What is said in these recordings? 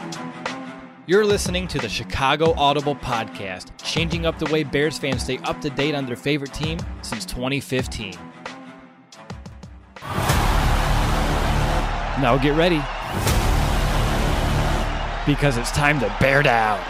You're listening to the Chicago Audible Podcast, changing up the way Bears fans stay up to date on their favorite team since 2015. Now get ready, because it's time to bear down.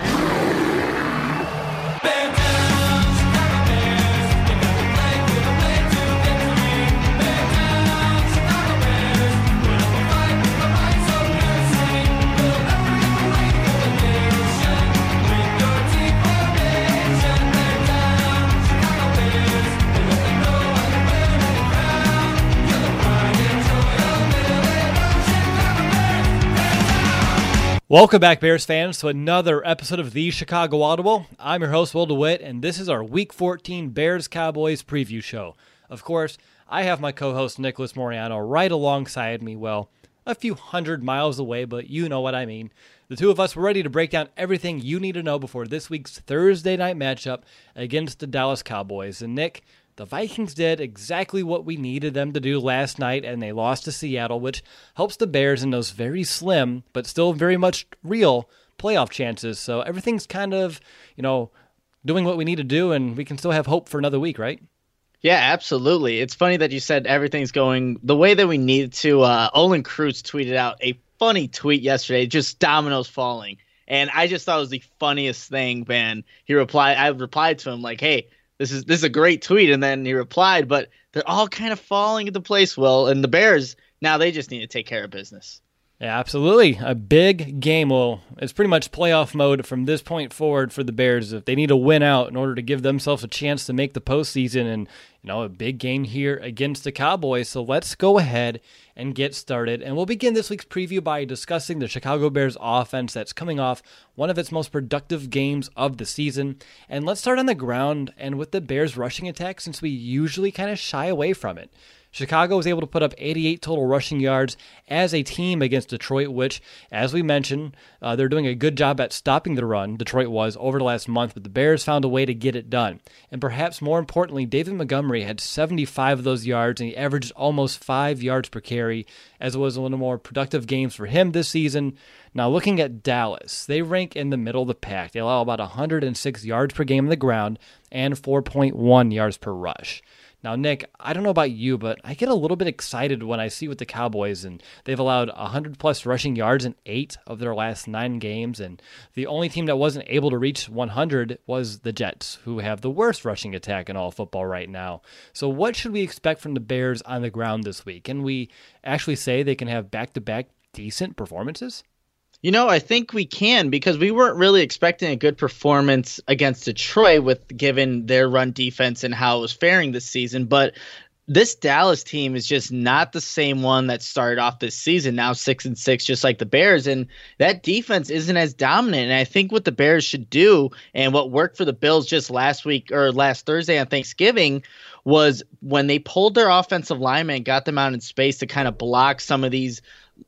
Welcome back, Bears fans, to another episode of the Chicago Audible. I'm your host, Will DeWitt, and this is our Week 14 Bears-Cowboys preview show. Of course, I have my co-host, Nicholas Moriano, right alongside me, well, a few hundred miles away, but you know what I mean. The two of us were ready to break down everything you need to know before this week's Thursday night matchup against the Dallas Cowboys. And Nick, the Vikings did exactly what we needed them to do last night, and they lost to Seattle, which helps the Bears in those very slim, but still very much real playoff chances. So everything's kind of, doing what we need to do, and we can still have hope for another week, right? Yeah, absolutely. It's funny that you said everything's going the way that we need to. Olin Kreutz tweeted out a funny tweet yesterday, just dominoes falling. And I just thought it was the funniest thing, man. I replied to him like, hey, This is a great tweet, and then he replied, but they're all kind of falling into place, Will, and the Bears, now they just need to take care of business. Yeah, absolutely. A big game. Well, it's pretty much playoff mode from this point forward for the Bears. If they need to win out in order to give themselves a chance to make the postseason, and a big game here against the Cowboys. So let's go ahead and get started. And we'll begin this week's preview by discussing the Chicago Bears offense that's coming off one of its most productive games of the season. And let's start on the ground and with the Bears rushing attack, since we usually kind of shy away from it. Chicago was able to put up 88 total rushing yards as a team against Detroit, which, as we mentioned, they're doing a good job at stopping the run, Detroit was, over the last month, but the Bears found a way to get it done. And perhaps more importantly, David Montgomery had 75 of those yards, and he averaged almost 5 yards per carry, as it was a little more productive games for him this season. Now, looking at Dallas, they rank in the middle of the pack. They allow about 106 yards per game on the ground and 4.1 yards per rush. Now, Nick, I don't know about you, but I get a little bit excited when I see with the Cowboys, and they've allowed 100-plus rushing yards in 8 of their last 9 games, and the only team that wasn't able to reach 100 was the Jets, who have the worst rushing attack in all football right now. So what should we expect from the Bears on the ground this week? Can we actually say they can have back-to-back decent performances? I think we can, because we weren't really expecting a good performance against Detroit given their run defense and how it was faring this season. But this Dallas team is just not the same one that started off this season, now 6-6, just like the Bears. And that defense isn't as dominant. And I think what the Bears should do, and what worked for the Bills just last Thursday on Thanksgiving, was when they pulled their offensive linemen and got them out in space to kind of block some of these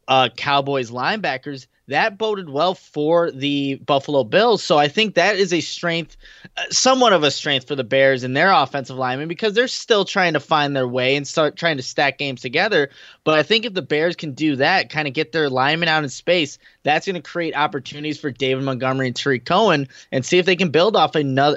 Cowboys linebackers, that boded well for the Buffalo Bills. So I think that is a strength, somewhat of a strength for the Bears and their offensive linemen, because they're still trying to find their way and start trying to stack games together. But I think if the Bears can do that, kind of get their linemen out in space, that's going to create opportunities for David Montgomery and Tarik Cohen, and see if they can build off another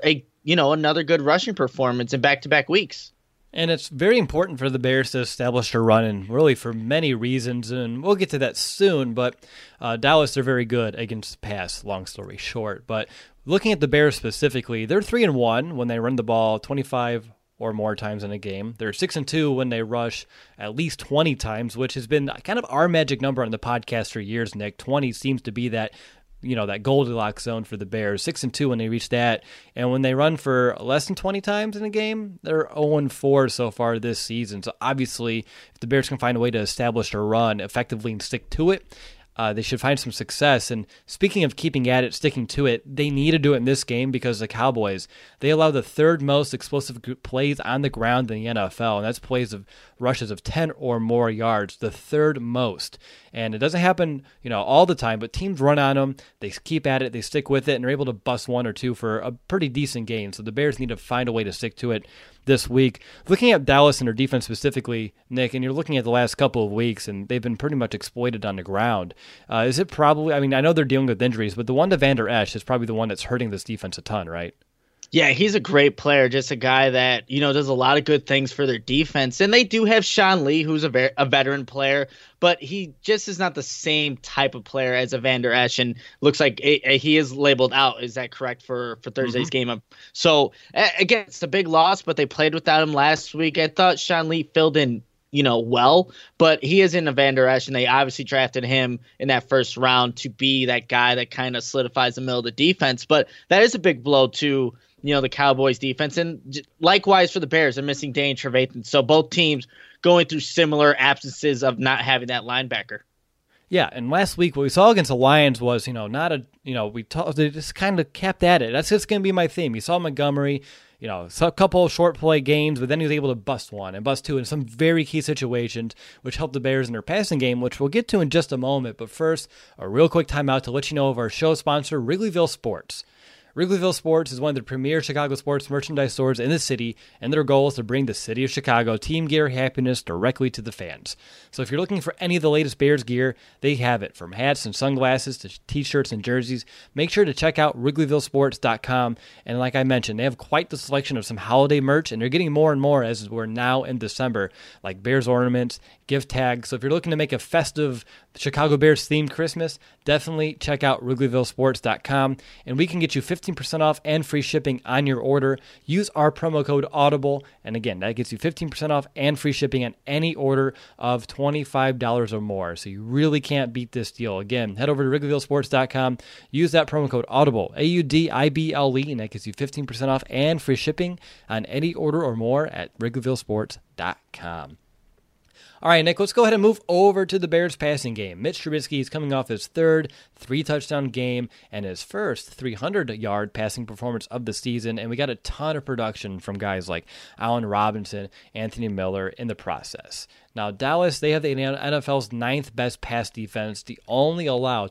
good rushing performance in back-to-back weeks. And it's very important for the Bears to establish a run, and really for many reasons, and we'll get to that soon. But Dallas, they're very good against the pass, long story short. But looking at the Bears specifically, they're 3-1 when they run the ball 25 or more times in a game. They're 6-2 when they rush at least 20 times, which has been kind of our magic number on the podcast for years, Nick. 20 seems to be that that Goldilocks zone for the Bears. 6-2 when they reach that. And when they run for less than 20 times in a game, they're 0-4 so far this season. So obviously, if the Bears can find a way to establish a run effectively and stick to it, they should find some success. And speaking of keeping at it, sticking to it, they need to do it in this game, because the Cowboys, they allow the third most explosive plays on the ground in the NFL, and that's plays of rushes of 10 or more yards, the third most. And it doesn't happen, all the time, but teams run on them, they keep at it, they stick with it, and are able to bust one or two for a pretty decent gain. So the Bears need to find a way to stick to it this week. Looking at Dallas and their defense specifically, Nick, and you're looking at the last couple of weeks, and they've been pretty much exploited on the ground. Is it probably, I mean, I know they're dealing with injuries, but the one to Vander Esch is probably the one that's hurting this defense a ton, right? Yeah, he's a great player, just a guy that, does a lot of good things for their defense. And they do have Sean Lee, who's a veteran player, but he just is not the same type of player as a Vander Esch, and looks like he is labeled out. Is that correct for Thursday's game? So, again, it's a big loss, but they played without him last week. I thought Sean Lee filled in well, but he is in a Vander Esch, and they obviously drafted him in that first round to be that guy that kind of solidifies the middle of the defense. But that is a big blow to the Cowboys defense. And likewise for the Bears, they're missing Danny Trevathan. So both teams going through similar absences of not having that linebacker. Yeah, and last week what we saw against the Lions was, they just kind of kept at it. That's just going to be my theme. You saw Montgomery, a couple of short play games, but then he was able to bust one and bust two in some very key situations, which helped the Bears in their passing game, which we'll get to in just a moment. But first, a real quick timeout to let you know of our show sponsor, Wrigleyville Sports. Wrigleyville Sports is one of the premier Chicago sports merchandise stores in the city, and their goal is to bring the city of Chicago team gear happiness directly to the fans. So if you're looking for any of the latest Bears gear, they have it. From hats and sunglasses to t-shirts and jerseys, make sure to check out WrigleyvilleSports.com. And like I mentioned, they have quite the selection of some holiday merch, and they're getting more and more as we're now in December, like Bears ornaments, gift tags. So if you're looking to make a festive Chicago Bears themed Christmas, definitely check out WrigleyvilleSports.com, and we can get you 15% off and free shipping on your order. Use our promo code AUDIBLE, and again, that gets you 15% off and free shipping on any order of $25 or more. So you really can't beat this deal. Again, head over to WrigleyvilleSports.com, use that promo code AUDIBLE, AUDIBLE, and that gets you 15% off and free shipping on any order or more at WrigleyvilleSports.com. All right, Nick, let's go ahead and move over to the Bears passing game. Mitch Trubisky is coming off his third 3-touchdown game and his first 300-yard passing performance of the season, and we got a ton of production from guys like Allen Robinson, Anthony Miller in the process. Now, Dallas, they have the NFL's 9th best pass defense. They only allow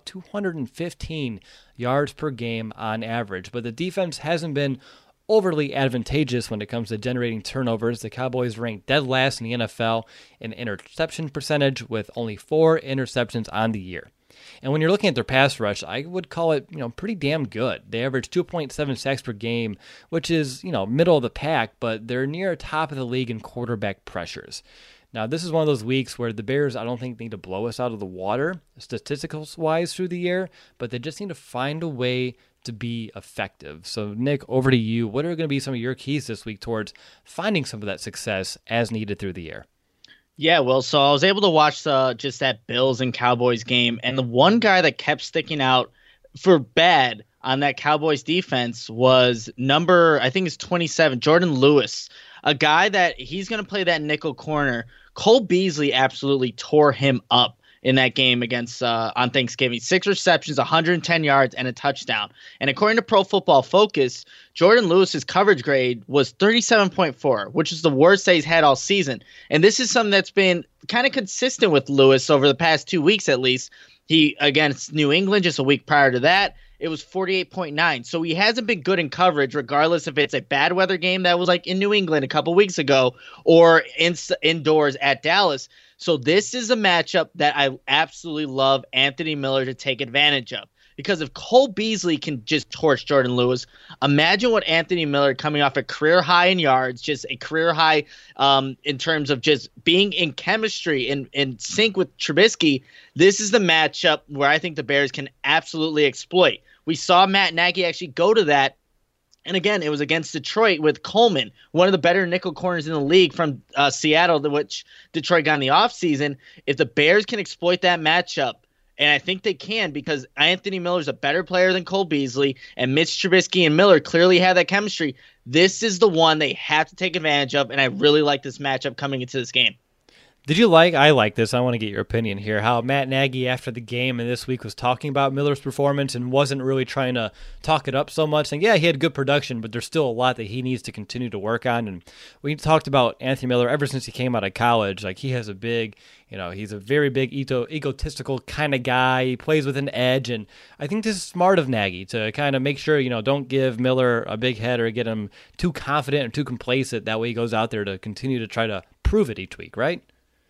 215 yards per game on average, but the defense hasn't been overly advantageous when it comes to generating turnovers. The Cowboys rank dead last in the NFL in interception percentage with only 4 interceptions on the year. And when you're looking at their pass rush, I would call it, pretty damn good. They average 2.7 sacks per game, which is, middle of the pack, but they're near top of the league in quarterback pressures. Now, this is one of those weeks where the Bears, I don't think, need to blow us out of the water, statistics-wise, through the year, but they just need to find a way to be effective. So, Nick, over to you. What are going to be some of your keys this week towards finding some of that success as needed through the year? Yeah, well, so I was able to watch just that Bills and Cowboys game, and the one guy that kept sticking out for bad on that Cowboys defense was I think it's 27, Jordan Lewis, a guy that he's going to play that nickel corner. Cole Beasley absolutely tore him up in that game against on Thanksgiving. 6 receptions, 110 yards, and a touchdown. And according to Pro Football Focus, Jordan Lewis's coverage grade was 37.4, which is the worst that he's had all season. And this is something that's been kind of consistent with Lewis over the past 2 weeks at least. He, against New England, just a week prior to that, it was 48.9. So he hasn't been good in coverage, regardless if it's a bad weather game that was like in New England a couple weeks ago or indoors at Dallas. So this is a matchup that I absolutely love Anthony Miller to take advantage of. Because if Cole Beasley can just torch Jordan Lewis, imagine what Anthony Miller, coming off a career high in yards, just a career high in terms of just being in chemistry and in sync with Trubisky. This is the matchup where I think the Bears can absolutely exploit. We saw Matt Nagy actually go to that. And again, it was against Detroit with Coleman, one of the better nickel corners in the league from Seattle, which Detroit got in the offseason. If the Bears can exploit that matchup, and I think they can, because Anthony Miller's a better player than Cole Beasley, and Mitch Trubisky and Miller clearly have that chemistry, this is the one they have to take advantage of, and I really like this matchup coming into this game. I like this, I want to get your opinion here, how Matt Nagy after the game and this week was talking about Miller's performance and wasn't really trying to talk it up so much, saying, yeah, he had good production, but there's still a lot that he needs to continue to work on. And we talked about Anthony Miller ever since he came out of college. Like, he has a big, he's a very big egotistical kind of guy. He plays with an edge, and I think this is smart of Nagy to kind of make sure, don't give Miller a big head or get him too confident or too complacent. That way he goes out there to continue to try to prove it each week, right?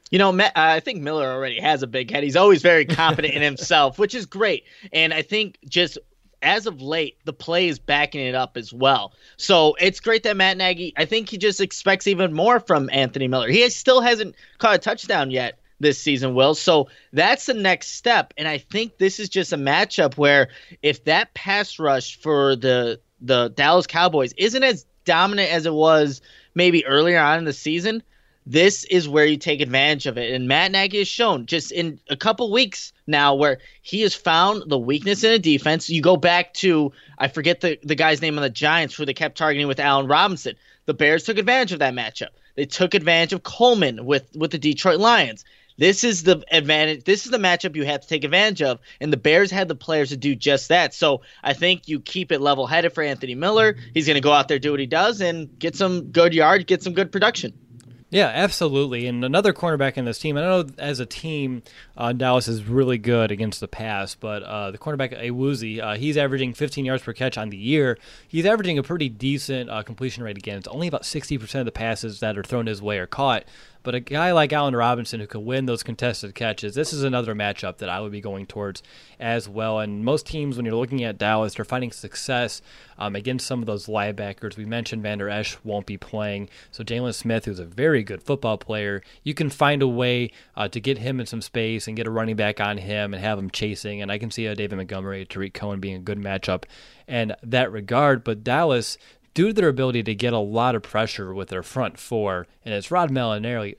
I think Miller already has a big head. He's always very confident in himself, which is great. And I think just as of late, the play is backing it up as well. So it's great that Matt Nagy, I think he just expects even more from Anthony Miller. He still hasn't caught a touchdown yet this season, Will. So that's the next step. And I think this is just a matchup where if that pass rush for the Dallas Cowboys isn't as dominant as it was maybe earlier on in the season, this is where you take advantage of it. And Matt Nagy has shown just in a couple weeks now where he has found the weakness in a defense. You go back to, I forget the guy's name on the Giants who they kept targeting with Allen Robinson. The Bears took advantage of that matchup. They took advantage of Coleman with the Detroit Lions. This is the advantage. This is the matchup you have to take advantage of, and the Bears had the players to do just that. So I think you keep it level-headed for Anthony Miller. He's going to go out there, do what he does, and get some good yards, get some good production. Yeah, absolutely. And another cornerback in this team, I know as a team, Dallas is really good against the pass, but the cornerback, Awuzie, he's averaging 15 yards per catch on the year. He's averaging a pretty decent completion rate again. It's only about 60% of the passes that are thrown his way are caught. But a guy like Allen Robinson who can win those contested catches, this is another matchup that I would be going towards as well. And most teams, when you're looking at Dallas, they're finding success against some of those linebackers. We mentioned Vander Esch won't be playing. So Jalen Smith, who's a very good football player, you can find a way to get him in some space and get a running back on him and have him chasing. And I can see David Montgomery, Tariq Cohen being a good matchup in that regard. But Dallas, due to their ability to get a lot of pressure with their front four, and it's Rod Marinelli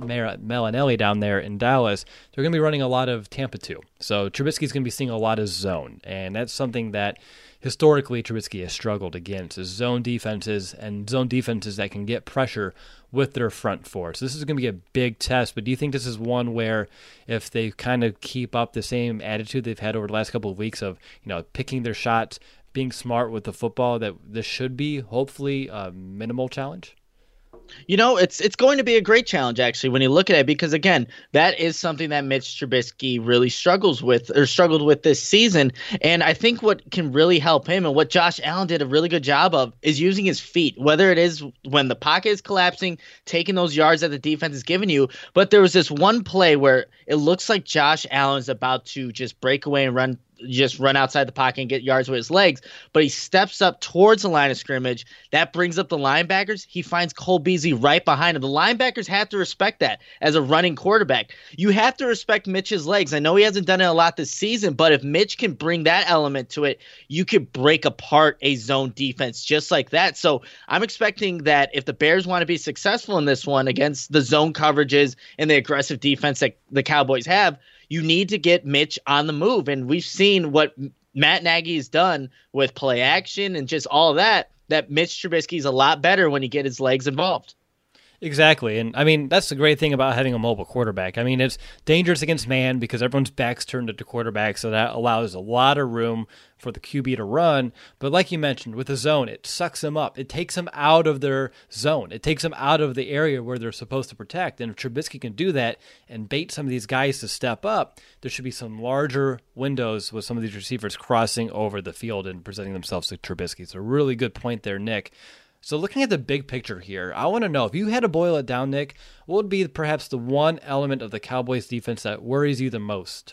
down there in Dallas, they're going to be running a lot of Tampa 2. So Trubisky's going to be seeing a lot of zone, and that's something that historically Trubisky has struggled against, is zone defenses that can get pressure with their front four. So this is going to be a big test, but do you think this is one where if they kind of keep up the same attitude they've had over the last couple of weeks of, picking their shots, being smart with the football, that this should be hopefully a minimal challenge? It's going to be a great challenge, actually, when you look at it, because, again, that is something that Mitch Trubisky really struggled with this season. And I think what can really help him and what Josh Allen did a really good job of is using his feet, whether it is when the pocket is collapsing, taking those yards that the defense is giving you. But there was this one play where it looks like Josh Allen is about to just break away and run outside the pocket and get yards with his legs, but he steps up towards the line of scrimmage. That brings up the linebackers. He finds Cole Beasley right behind him. The linebackers have to respect that as a running quarterback. You have to respect Mitch's legs. I know he hasn't done it a lot this season, but if Mitch can bring that element to it, you could break apart a zone defense just like that. So I'm expecting that if the Bears want to be successful in this one against the zone coverages and the aggressive defense that the Cowboys have, you need to get Mitch on the move. And we've seen what Matt Nagy has done with play action and just all of that Mitch Trubisky is a lot better when you get his legs involved. Exactly. And, I mean, that's the great thing about having a mobile quarterback. I mean, it's dangerous against man because everyone's back's turned to the quarterback, so that allows a lot of room for the QB to run. But like you mentioned, with the zone, it sucks them up. It takes them out of their zone. It takes them out of the area where they're supposed to protect. And if Trubisky can do that and bait some of these guys to step up, there should be some larger windows with some of these receivers crossing over the field and presenting themselves to Trubisky. It's a really good point there, Nick. So looking at the big picture here, I want to know, if you had to boil it down, Nick, what would be perhaps the one element of the Cowboys defense that worries you the most?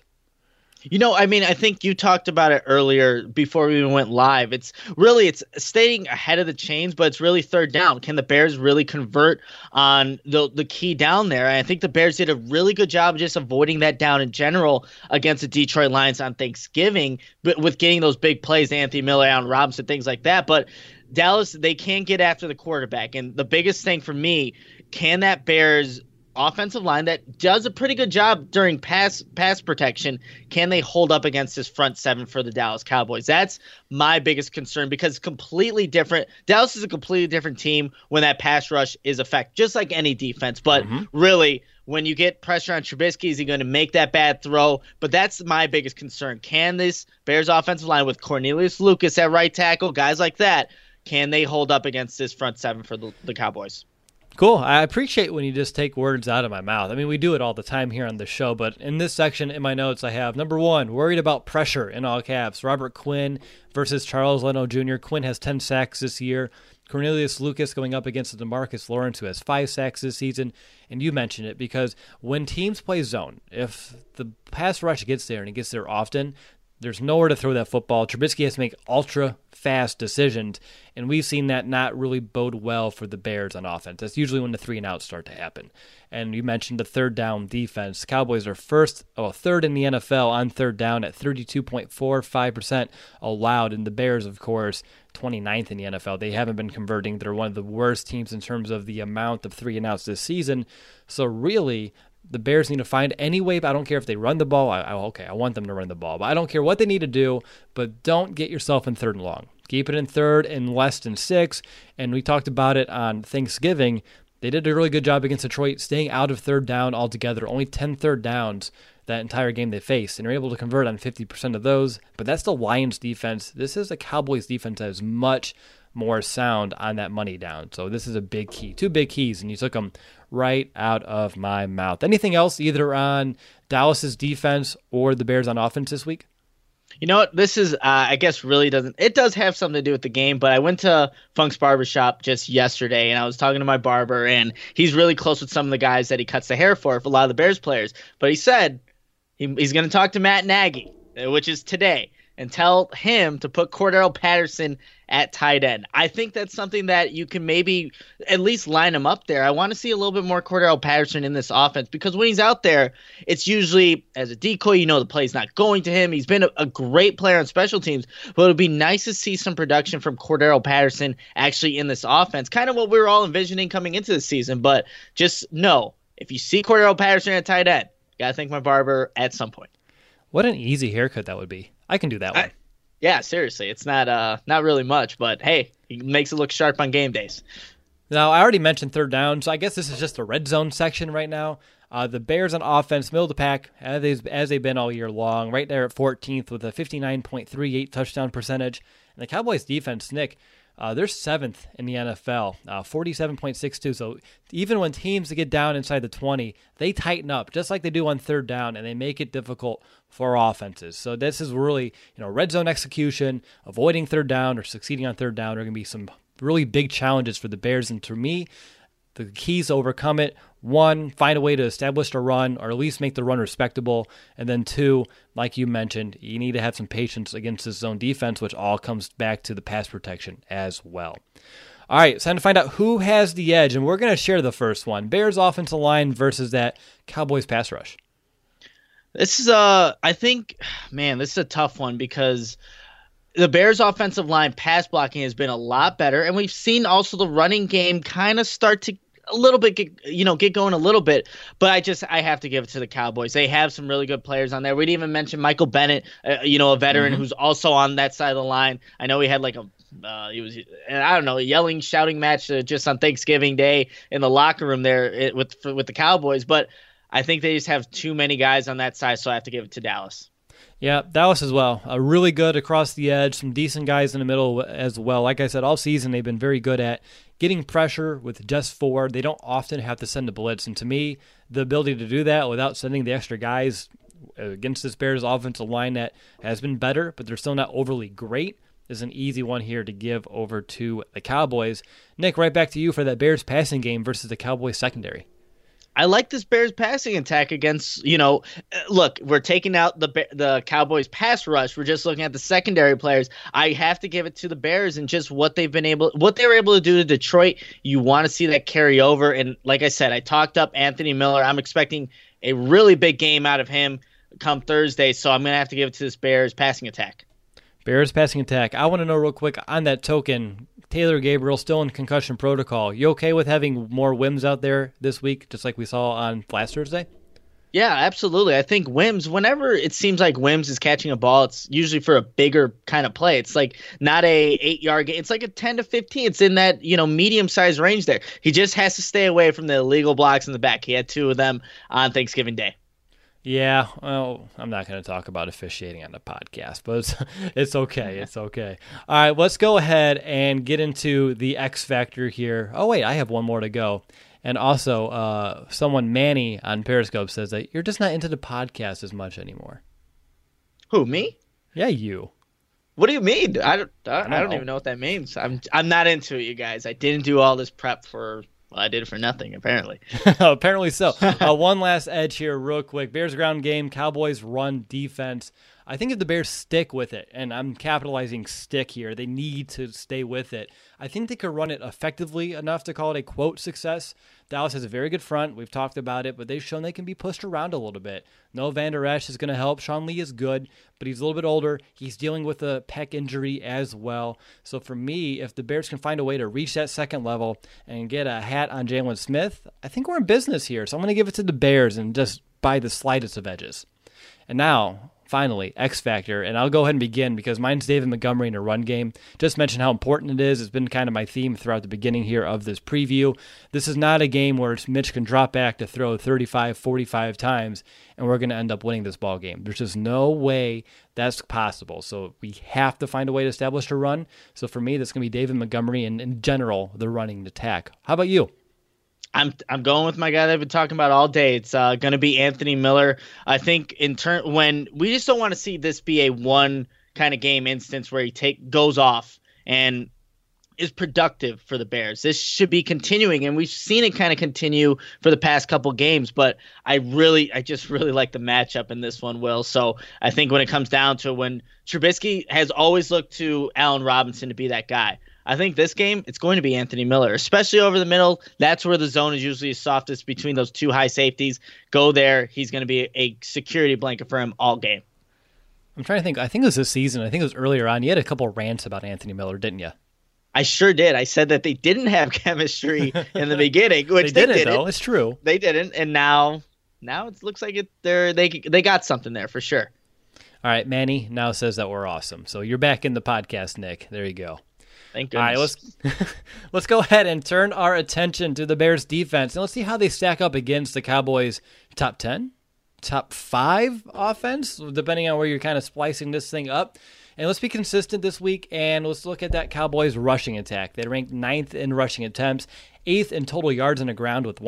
I think you talked about it earlier before we even went live. It's staying ahead of the chains, but it's really third down. Can the Bears really convert on the key down there? And I think the Bears did a really good job of just avoiding that down in general against the Detroit Lions on Thanksgiving, but with getting those big plays, Anthony Miller, Allen Robinson, things like that. But Dallas, they can't get after the quarterback. And the biggest thing for me, can that Bears offensive line that does a pretty good job during pass protection, can they hold up against this front seven for the Dallas Cowboys? That's my biggest concern, because it's completely different. Dallas is a completely different team when that pass rush is effective, just like any defense. But really, when you get pressure on Trubisky, is he going to make that bad throw? But that's my biggest concern. Can this Bears offensive line with Cornelius Lucas at right tackle, guys like that, can they hold up against this front seven for the Cowboys? Cool. I appreciate when you just take words out of my mouth. I mean, we do it all the time here on the show, but in this section in my notes I have, number 1, worried about pressure in all caps. Robert Quinn versus Charles Leno Jr. Quinn has 10 sacks this year. Cornelius Lucas going up against DeMarcus Lawrence, who has 5 sacks this season. And you mentioned it because when teams play zone, if the pass rush gets there and it gets there often, there's nowhere to throw that football. Trubisky has to make ultra-fast decisions, and we've seen that not really bode well for the Bears on offense. That's usually when the 3-and-outs start to happen. And you mentioned the third down defense. Cowboys are third in the NFL on third down at 32.45% allowed, and the Bears, of course, 29th in the NFL. They haven't been converting. They're one of the worst teams in terms of the amount of 3-and-outs this season. So really, the Bears need to find any way. I don't care if they run the ball. I want them to run the ball. But I don't care what they need to do, but don't get yourself in third and long. Keep it in third and less than 6. And we talked about it on Thanksgiving. They did a really good job against Detroit staying out of third down altogether. Only 10 third downs that entire game they faced, and they're able to convert on 50% of those. But that's the Lions defense. This is the Cowboys defense that is much more sound on that money down. So this is a big key. 2 big keys, and you took them right out of my mouth. Anything else either on Dallas's defense or the Bears on offense this week? You know what? This is, I guess, really doesn't. It does have something to do with the game, but I went to Funk's Barbershop just yesterday, and I was talking to my barber, and he's really close with some of the guys that he cuts the hair for a lot of the Bears players. But he said he's going to talk to Matt Nagy, which is today, and tell him to put Cordero Patterson at tight end. I think that's something that you can maybe at least line him up there. I want to see a little bit more Cordero Patterson in this offense because when he's out there, it's usually as a decoy. The play's not going to him. He's been a great player on special teams, but it would be nice to see some production from Cordero Patterson actually in this offense. Kind of what we were all envisioning coming into the season, but just know if you see Cordero Patterson at tight end, you got to thank my barber at some point. What an easy haircut that would be. I can do that one. Yeah, seriously. It's not really much, but hey, he makes it look sharp on game days. Now, I already mentioned third down, so I guess this is just the red zone section right now. The Bears on offense, middle of the pack, as they've been all year long, right there at 14th with a 59.38 touchdown percentage. And the Cowboys defense, Nick, they're 7th in the NFL, 47.62. So even when teams get down inside the 20, they tighten up just like they do on third down, and they make it difficult for offenses. So this is really, red zone execution, avoiding third down or succeeding on third down are going to be some really big challenges for the Bears. And to me, the keys to overcome it: 1, find a way to establish a run or at least make the run respectable. And then 2, like you mentioned, you need to have some patience against this zone defense, which all comes back to the pass protection as well. All right, it's time to find out who has the edge, and we're going to share the first one. Bears offensive line versus that Cowboys pass rush. This is this is a tough one because the Bears offensive line pass blocking has been a lot better, and we've seen also the running game kind of start to a little bit, get going a little bit, but I have to give it to the Cowboys. They have some really good players on there. We didn't even mention Michael Bennett, a veteran who's also on that side of the line. I know he had a yelling, shouting match just on Thanksgiving Day in the locker room there with the Cowboys, but I think they just have too many guys on that side, so I have to give it to Dallas. Yeah, Dallas as well. Really good across the edge, some decent guys in the middle as well. Like I said, all season they've been very good at getting pressure with just 4. They don't often have to send a blitz, and to me, the ability to do that without sending the extra guys against this Bears offensive line that has been better, but they're still not overly great, is an easy one here to give over to the Cowboys. Nick, right back to you for that Bears passing game versus the Cowboys secondary. I like this Bears passing attack against, look, we're taking out the Cowboys pass rush. We're just looking at the secondary players. I have to give it to the Bears and just what they were able to do to Detroit. You want to see that carry over. And like I said, I talked up Anthony Miller. I'm expecting a really big game out of him come Thursday. So I'm going to have to give it to this Bears passing attack. Bears passing attack. I want to know real quick on that token, Taylor Gabriel still in concussion protocol. You okay with having more whims out there this week, just like we saw on last Thursday? Yeah, absolutely. I think Wims, whenever it seems like Wims is catching a ball, it's usually for a bigger kind of play. It's like not a 8 yard game. It's like a 10 to 15. It's in that, medium sized range there. He just has to stay away from the illegal blocks in the back. He had two of them on Thanksgiving Day. Yeah, well, I'm not going to talk about officiating on the podcast, but it's okay. It's okay. All right, let's go ahead and get into the X Factor here. Oh, wait, I have one more to go. And also, someone, Manny, on Periscope says that you're just not into the podcast as much anymore. Who, me? Yeah, you. What do you mean? I don't even know what that means. I'm not into it, you guys. I didn't do all this prep for. Well, I did it for nothing, apparently. Apparently so. One last edge here real quick. Bears ground game, Cowboys run defense. I think if the Bears stick with it, and I'm capitalizing stick here, they need to stay with it. I think they could run it effectively enough to call it a, quote, success. Dallas has a very good front. We've talked about it, but they've shown they can be pushed around a little bit. Noah Van Der Esch is going to help. Sean Lee is good, but he's a little bit older. He's dealing with a pec injury as well. So for me, if the Bears can find a way to reach that second level and get a hat on Jalen Smith, I think we're in business here. So I'm going to give it to the Bears and just by the slightest of edges. And now, finally, X Factor, and I'll go ahead and begin because mine's David Montgomery in a run game. Just mention how important it is. It's been kind of my theme throughout the beginning here of this preview. This is not a game where Mitch can drop back to throw 35, 45 times, and we're going to end up winning this ball game. There's just no way that's possible. So we have to find a way to establish a run. So for me, that's going to be David Montgomery and, in general, the running attack. How about you? I'm going with my guy that I've been talking about all day. It's going to be Anthony Miller. I think when we just don't want to see this be a one kind of game instance where he goes off and is productive for the Bears. This should be continuing, and we've seen it kind of continue for the past couple games. But I just really like the matchup in this one, Will. So I think when it comes down to when Trubisky has always looked to Allen Robinson to be that guy. I think this game, it's going to be Anthony Miller, especially over the middle. That's where the zone is usually softest between those two high safeties. Go there. He's going to be a security blanket for him all game. I'm trying to think. I think it was this season. I think it was earlier on. You had a couple of rants about Anthony Miller, didn't you? I sure did. I said that they didn't have chemistry in the beginning, which they didn't. Though. It's true. They didn't, and now it looks like they got something there for sure. All right, Manny now says that we're awesome. So you're back in the podcast, Nick. There you go. Thank goodness. All right, let's go ahead and turn our attention to the Bears defense. And let's see how they stack up against the Cowboys' top 10, top 5 offense, depending on where you're kind of splicing this thing up. And let's be consistent this week, and let's look at that Cowboys rushing attack. They ranked 9th in rushing attempts, 8th in total yards on the ground with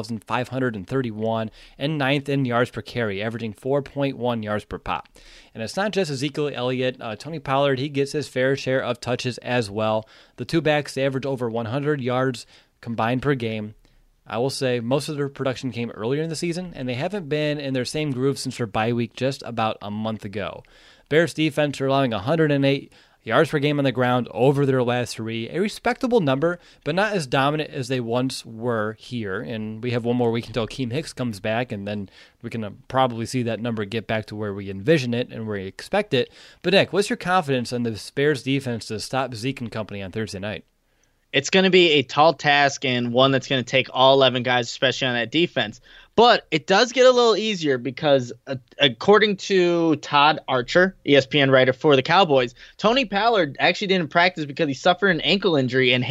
1,531, and 9th in yards per carry, averaging 4.1 yards per pop. And it's not just Ezekiel Elliott. Tony Pollard, he gets his fair share of touches as well. The two backs, they average over 100 yards combined per game. I will say most of their production came earlier in the season, and they haven't been in their same groove since their bye week just about a month ago. Bears defense are allowing 108 yards per game on the ground over their last 3, a respectable number, but not as dominant as they once were here. And we have one more week until Akeem Hicks comes back, and then we can probably see that number get back to where we envision it and where we expect it. But Nick, what's your confidence in the Bears defense to stop Zeke and company on Thursday night? It's going to be a tall task and one that's going to take all 11 guys, especially on that defense. But it does get a little easier because according to Todd Archer, ESPN writer for the Cowboys, Tony Pollard actually didn't practice because he suffered an ankle injury, and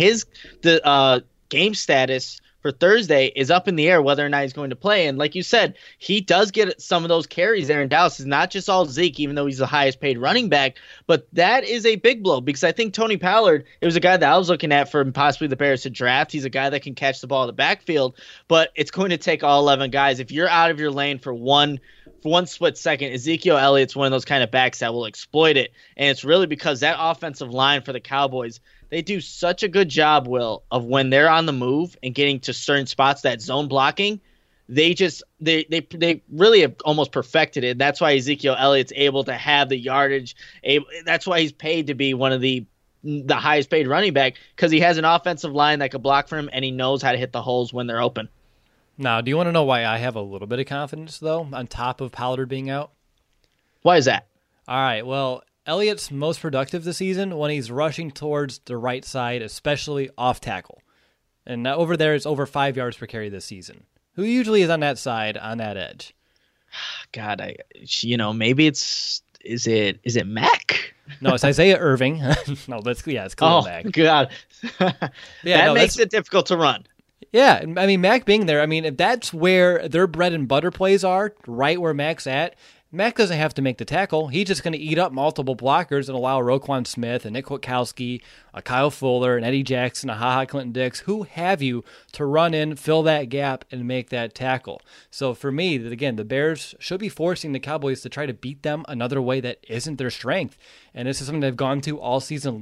the game status for Thursday is up in the air whether or not he's going to play. And like you said, he does get some of those carries there in Dallas. It's not just all Zeke, even though he's the highest paid running back. But that is a big blow because I think Tony Pollard, it was a guy that I was looking at for possibly the Bears to draft. He's a guy that can catch the ball in the backfield, but it's going to take all 11 guys. If you're out of your lane for one split second, Ezekiel Elliott's one of those kind of backs that will exploit it. And it's really because that offensive line for the Cowboys, they do such a good job, Will, of when they're on the move and getting to certain spots, that zone blocking, they really have almost perfected it. That's why Ezekiel Elliott's able to have the yardage. That's why he's paid to be one of the highest paid running back, because he has an offensive line that could block for him, and he knows how to hit the holes when they're open. Now, do you want to know why I have a little bit of confidence, though, on top of Pollard being out? Why is that? All right, well, Elliott's most productive this season when he's rushing towards the right side, especially off tackle. And over there, it's over 5 yards per carry this season. Who usually is on that side, on that edge? God, maybe is it Mac? No, it's Isaiah Irving. No, it's Khalil Mack. God, that makes it difficult to run. Yeah, I mean, Mac being there, I mean, if that's where their bread and butter plays are, right where Mac's at, Mac doesn't have to make the tackle. He's just going to eat up multiple blockers and allow Roquan Smith and Nick Kwiatkowski, Kyle Fuller, and Eddie Jackson, HaHa Clinton Dix, who have you to run in, fill that gap, and make that tackle. So for me, again, the Bears should be forcing the Cowboys to try to beat them another way that isn't their strength. And this is something they've gone to all season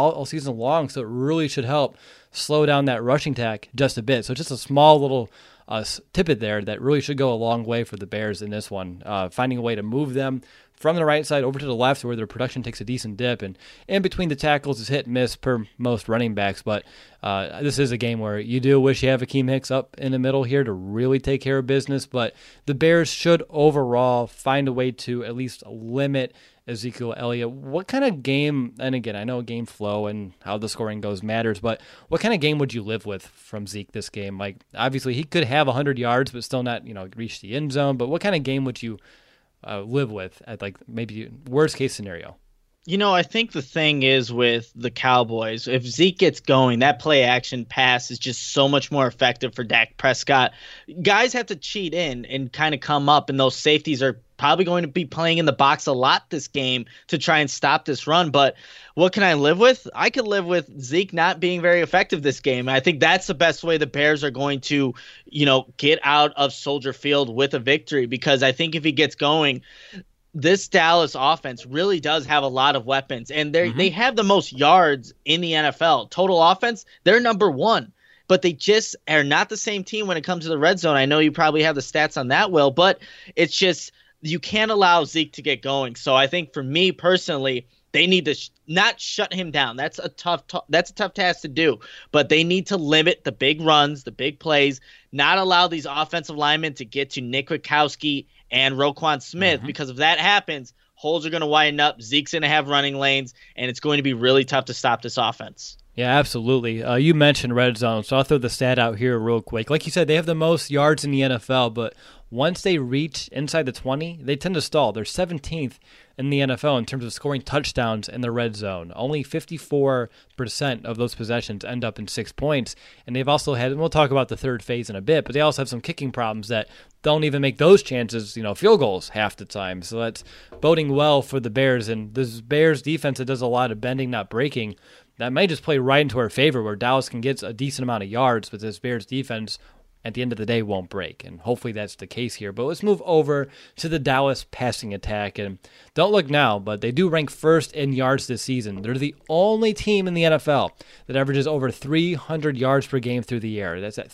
long, so it really should help slow down that rushing attack just a bit. So just a small little tippet there that really should go a long way for the Bears in this one, finding a way to move them from the right side over to the left where their production takes a decent dip, and in between the tackles is hit and miss per most running backs. But this is a game where you do wish you have Akeem Hicks up in the middle here to really take care of business, but the Bears should overall find a way to at least limit Ezekiel Elliott. What kind of game, and again, I know game flow and how the scoring goes matters, but what kind of game would you live with from Zeke this game? Like, obviously, he could have 100 yards, but still not, reach the end zone. But what kind of game would you live with at, like, maybe worst case scenario? I think the thing is with the Cowboys, if Zeke gets going, that play action pass is just so much more effective for Dak Prescott. Guys have to cheat in and kind of come up, and those safeties are probably going to be playing in the box a lot this game to try and stop this run. But what can I live with? I could live with Zeke not being very effective this game. I think that's the best way the Bears are going to, get out of Soldier Field with a victory, because I think if he gets going, this Dallas offense really does have a lot of weapons, and they have the most yards in the NFL. Total offense, they're number one, but they just are not the same team when it comes to the red zone. I know you probably have the stats on that, Will, but it's just you can't allow Zeke to get going. So I think for me personally, they need to not shut him down. That's a tough task to do, but they need to limit the big runs, the big plays, not allow these offensive linemen to get to Nick Kwiatkowski and Roquan Smith, because if that happens, holes are going to widen up, Zeke's going to have running lanes, and it's going to be really tough to stop this offense. Yeah, absolutely. You mentioned red zone, so I'll throw the stat out here real quick. Like you said, they have the most yards in the NFL, but once they reach inside the 20, they tend to stall. They're 17th in the NFL in terms of scoring touchdowns in the red zone. Only 54% of those possessions end up in 6 points. And they've also had, and we'll talk about the third phase in a bit, but they also have some kicking problems that don't even make those chances, field goals half the time. So that's boding well for the Bears. And this Bears defense that does a lot of bending, not breaking, that may just play right into our favor, where Dallas can get a decent amount of yards, but this Bears defense at the end of the day won't break. And hopefully that's the case here. But let's move over to the Dallas passing attack. And don't look now, but they do rank first in yards this season. They're the only team in the NFL that averages over 300 yards per game through the air. That's at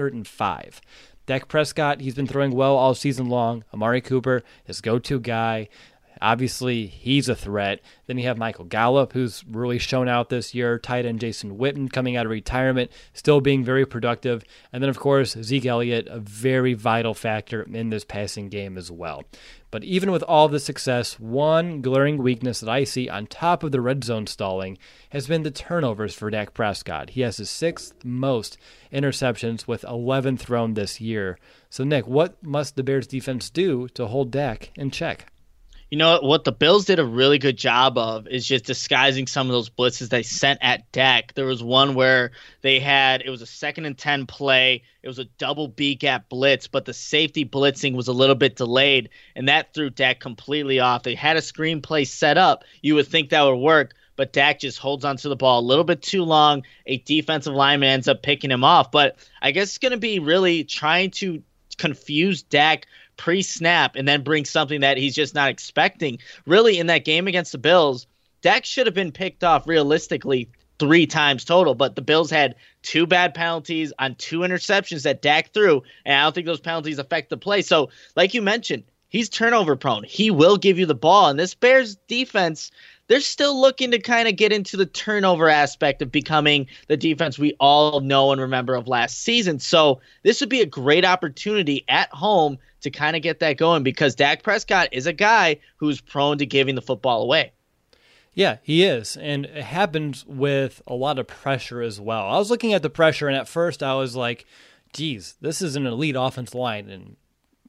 305. Dak Prescott, he's been throwing well all season long. Amari Cooper, his go-to guy. Obviously, he's a threat. Then you have Michael Gallup, who's really shown out this year. Tight end Jason Witten coming out of retirement, still being very productive. And then, of course, Zeke Elliott, a very vital factor in this passing game as well. But even with all the success, one glaring weakness that I see on top of the red zone stalling has been the turnovers for Dak Prescott. He has his sixth most interceptions with 11 thrown this year. So, Nick, what must the Bears defense do to hold Dak in check? What the Bills did a really good job of is just disguising some of those blitzes they sent at Dak. There was one where it was a 2nd and 10 play. It was a double B gap blitz, but the safety blitzing was a little bit delayed, and that threw Dak completely off. They had a screenplay set up. You would think that would work, but Dak just holds onto the ball a little bit too long. A defensive lineman ends up picking him off. But I guess it's going to be really trying to confuse Dak pre-snap and then bring something that he's just not expecting. Really, in that game against the Bills, Dak should have been picked off realistically 3 times total, but the Bills had 2 bad penalties on 2 interceptions that Dak threw, and I don't think those penalties affect the play. So, like you mentioned, he's turnover prone. He will give you the ball, and this Bears defense, they're still looking to kind of get into the turnover aspect of becoming the defense we all know and remember of last season. So this would be a great opportunity at home to kind of get that going, because Dak Prescott is a guy who's prone to giving the football away. Yeah, he is, and it happens with a lot of pressure as well. I was looking at the pressure, and at first I was like, geez, this is an elite offensive line, and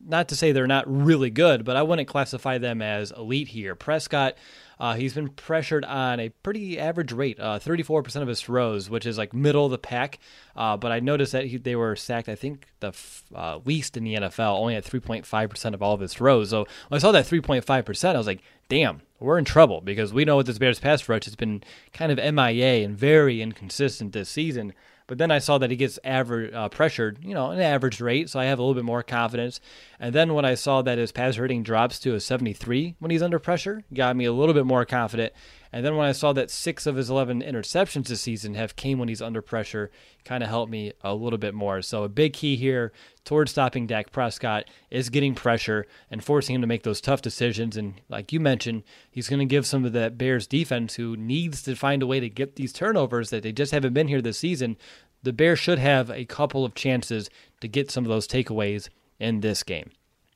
not to say they're not really good, but I wouldn't classify them as elite here. Prescott, he's been pressured on a pretty average rate, 34% of his throws, which is like middle of the pack. But I noticed that they were sacked, I think, the least in the NFL, only at 3.5% of all of his throws. So when I saw that 3.5%, I was like, damn, we're in trouble, because we know what this Bears pass rush has been kind of MIA and very inconsistent this season. But then I saw that he gets pressured, an average rate, so I have a little bit more confidence. And then when I saw that his pass rating drops to a 73 when he's under pressure, got me a little bit more confident. And then when I saw that 6 of his 11 interceptions this season have came when he's under pressure, kind of helped me a little bit more. So a big key here towards stopping Dak Prescott is getting pressure and forcing him to make those tough decisions. And like you mentioned, he's going to give some of that Bears defense, who needs to find a way to get these turnovers that they just haven't been here this season. The Bears should have a couple of chances to get some of those takeaways in this game.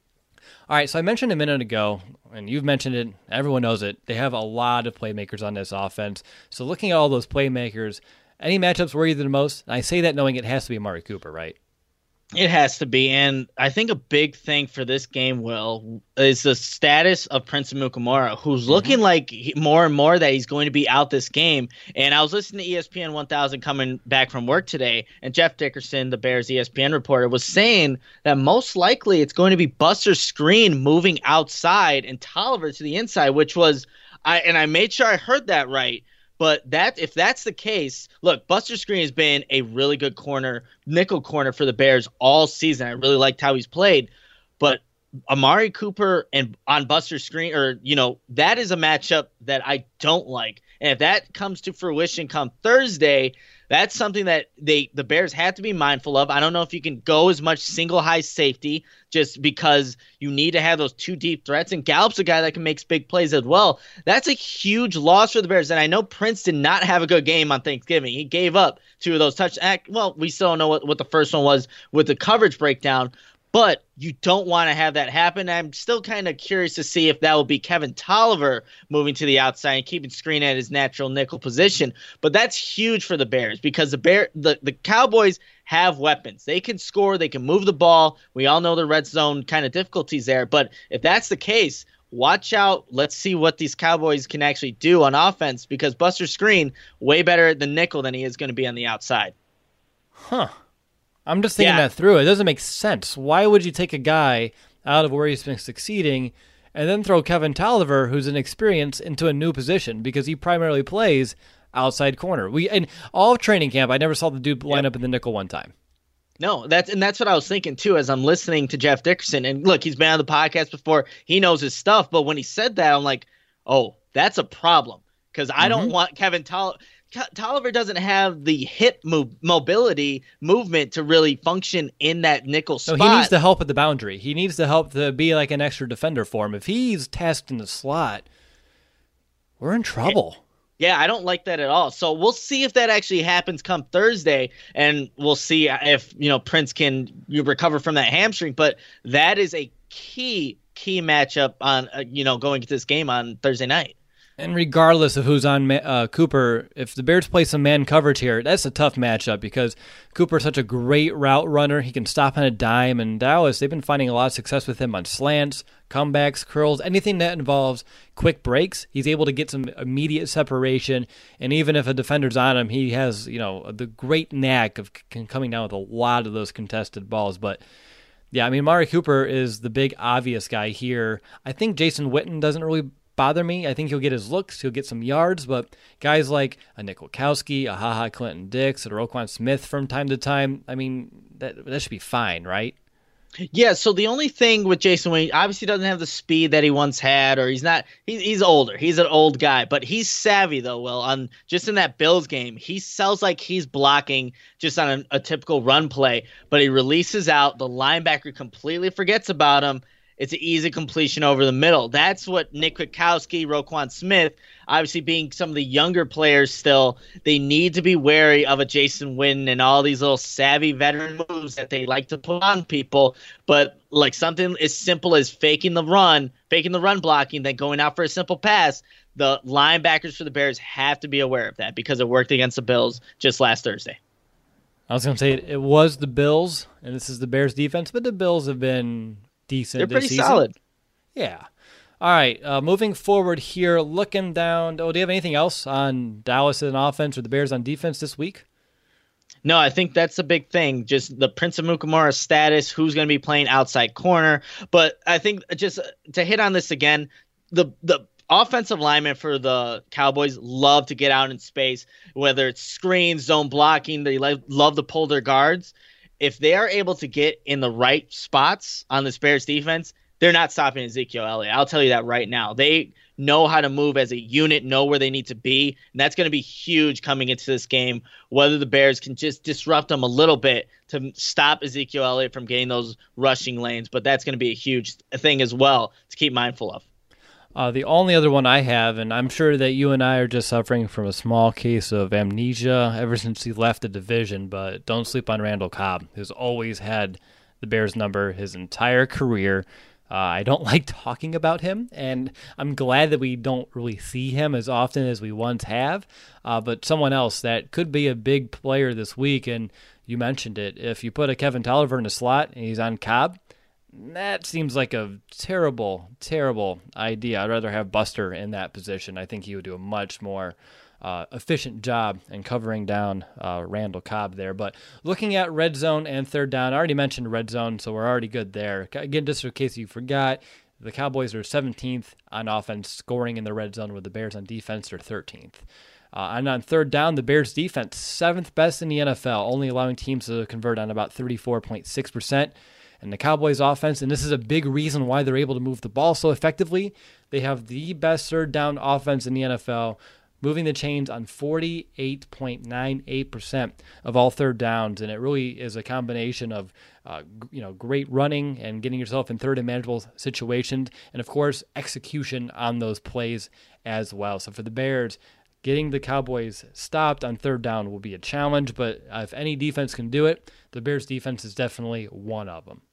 All right, so I mentioned a minute ago, and you've mentioned it, everyone knows it, they have a lot of playmakers on this offense. So looking at all those playmakers, any matchups worry you the most? And I say that knowing it has to be Amari Cooper, right? It has to be, and I think a big thing for this game, Will, is the status of Prince Amukamara, who's looking like more and more that he's going to be out this game. And I was listening to ESPN 1000 coming back from work today, and Jeff Dickerson, the Bears ESPN reporter, was saying that most likely it's going to be Buster Skrine moving outside and Tolliver to the inside, which was, I made sure I heard that right. But if that's the case, look, Buster Skrine has been a really good nickel corner for the Bears all season. I really liked how he's played. But Amari Cooper and on Buster Skrine, that is a matchup that I don't like. And if that comes to fruition come Thursday, that's something that the Bears have to be mindful of. I don't know if you can go as much single high safety just because you need to have those two deep threats. And Gallup's a guy that can make big plays as well. That's a huge loss for the Bears. And I know Prince did not have a good game on Thanksgiving. He gave up 2 of those touchdowns. Well, we still don't know what the first one was with the coverage breakdown. But you don't want to have that happen. I'm still kind of curious to see if that will be Kevin Tolliver moving to the outside and keeping Skrine at his natural nickel position. But that's huge for the Bears because the Cowboys have weapons. They can score. They can move the ball. We all know the red zone kind of difficulties there. But if that's the case, watch out. Let's see what these Cowboys can actually do on offense, because Buster Skrine way better at the nickel than he is going to be on the outside. Huh. I'm just thinking that through. It doesn't make sense. Why would you take a guy out of where he's been succeeding and then throw Kevin Tolliver, who's inexperienced, into a new position? Because he primarily plays outside corner. And all of training camp, I never saw the dude line up in the nickel one time. No, that's what I was thinking too as I'm listening to Jeff Dickerson. And look, he's been on the podcast before. He knows his stuff. But when he said that, I'm like, oh, that's a problem, because I don't want Kevin Tolliver. Tolliver doesn't have the hip mobility movement to really function in that nickel spot. So he needs the help at the boundary. He needs the help to be like an extra defender for him. If he's tasked in the slot, we're in trouble. Yeah, I don't like that at all. So we'll see if that actually happens come Thursday, and we'll see if Prince can recover from that hamstring. But that is a key matchup on going to this game on Thursday night. And regardless of who's on Cooper, if the Bears play some man coverage here, that's a tough matchup because Cooper's such a great route runner. He can stop on a dime, and Dallas, they've been finding a lot of success with him on slants, comebacks, curls, anything that involves quick breaks. He's able to get some immediate separation, and even if a defender's on him, he has the great knack of coming down with a lot of those contested balls. But yeah, I mean, Amari Cooper is the big obvious guy here. I think Jason Witten doesn't really bother me. I think he'll get his looks, he'll get some yards, but guys like a Nick Wachowski, a HaHa Clinton Dix, a Roquan Smith from time to time, I mean, that should be fine, right? Yeah, so the only thing with Jason Witten, obviously doesn't have the speed that he once had, or he's older. He's an old guy, but he's savvy though, Will. Just in that Bills game, he sells like he's blocking just on a typical run play, but he releases out, the linebacker completely forgets about him. It's an easy completion over the middle. That's what Nick Kwiatkowski, Roquan Smith, obviously being some of the younger players still, they need to be wary of a Jason Witten and all these little savvy veteran moves that they like to put on people. But like something as simple as faking the run blocking, then going out for a simple pass, the linebackers for the Bears have to be aware of that because it worked against the Bills just last Thursday. I was going to say it was the Bills, and this is the Bears defense, but the Bills have been decent They're this pretty season. solid. Yeah. All right, moving forward here, looking down. Oh, do you have anything else on Dallas on offense or the Bears on defense this week? No, I think that's a big thing. Just the Prince of Mukamura's status, who's going to be playing outside corner. But I think just to hit on this again, the offensive linemen for the Cowboys love to get out in space, whether it's screens, zone blocking. They love to pull their guards. If they are able to get in the right spots on this Bears defense, they're not stopping Ezekiel Elliott. I'll tell you that right now. They know how to move as a unit, know where they need to be, and that's going to be huge coming into this game, whether the Bears can just disrupt them a little bit to stop Ezekiel Elliott from getting those rushing lanes, but that's going to be a huge thing as well to keep mindful of. The only other one I have, and I'm sure that you and I are just suffering from a small case of amnesia ever since he left the division, but don't sleep on Randall Cobb, who's always had the Bears number his entire career. I don't like talking about him, and I'm glad that we don't really see him as often as we once have. But someone else that could be a big player this week, and you mentioned it, if you put a Kevin Tolliver in the slot and he's on Cobb, that seems like a terrible, terrible idea. I'd rather have Buster in that position. I think he would do a much more efficient job in covering down Randall Cobb there. But looking at red zone and third down, I already mentioned red zone, so we're already good there. Again, just in case you forgot, the Cowboys are 17th on offense scoring in the red zone, with the Bears on defense are 13th. And on third down, the Bears defense, 7th best in the NFL, only allowing teams to convert on about 34.6%. And the Cowboys offense, and this is a big reason why they're able to move the ball so effectively, they have the best third down offense in the NFL, moving the chains on 48.98% of all third downs. And it really is a combination of great running and getting yourself in third and manageable situations, and of course execution on those plays as well. So for the Bears, getting the Cowboys stopped on third down will be a challenge, but if any defense can do it, the Bears defense is definitely one of them.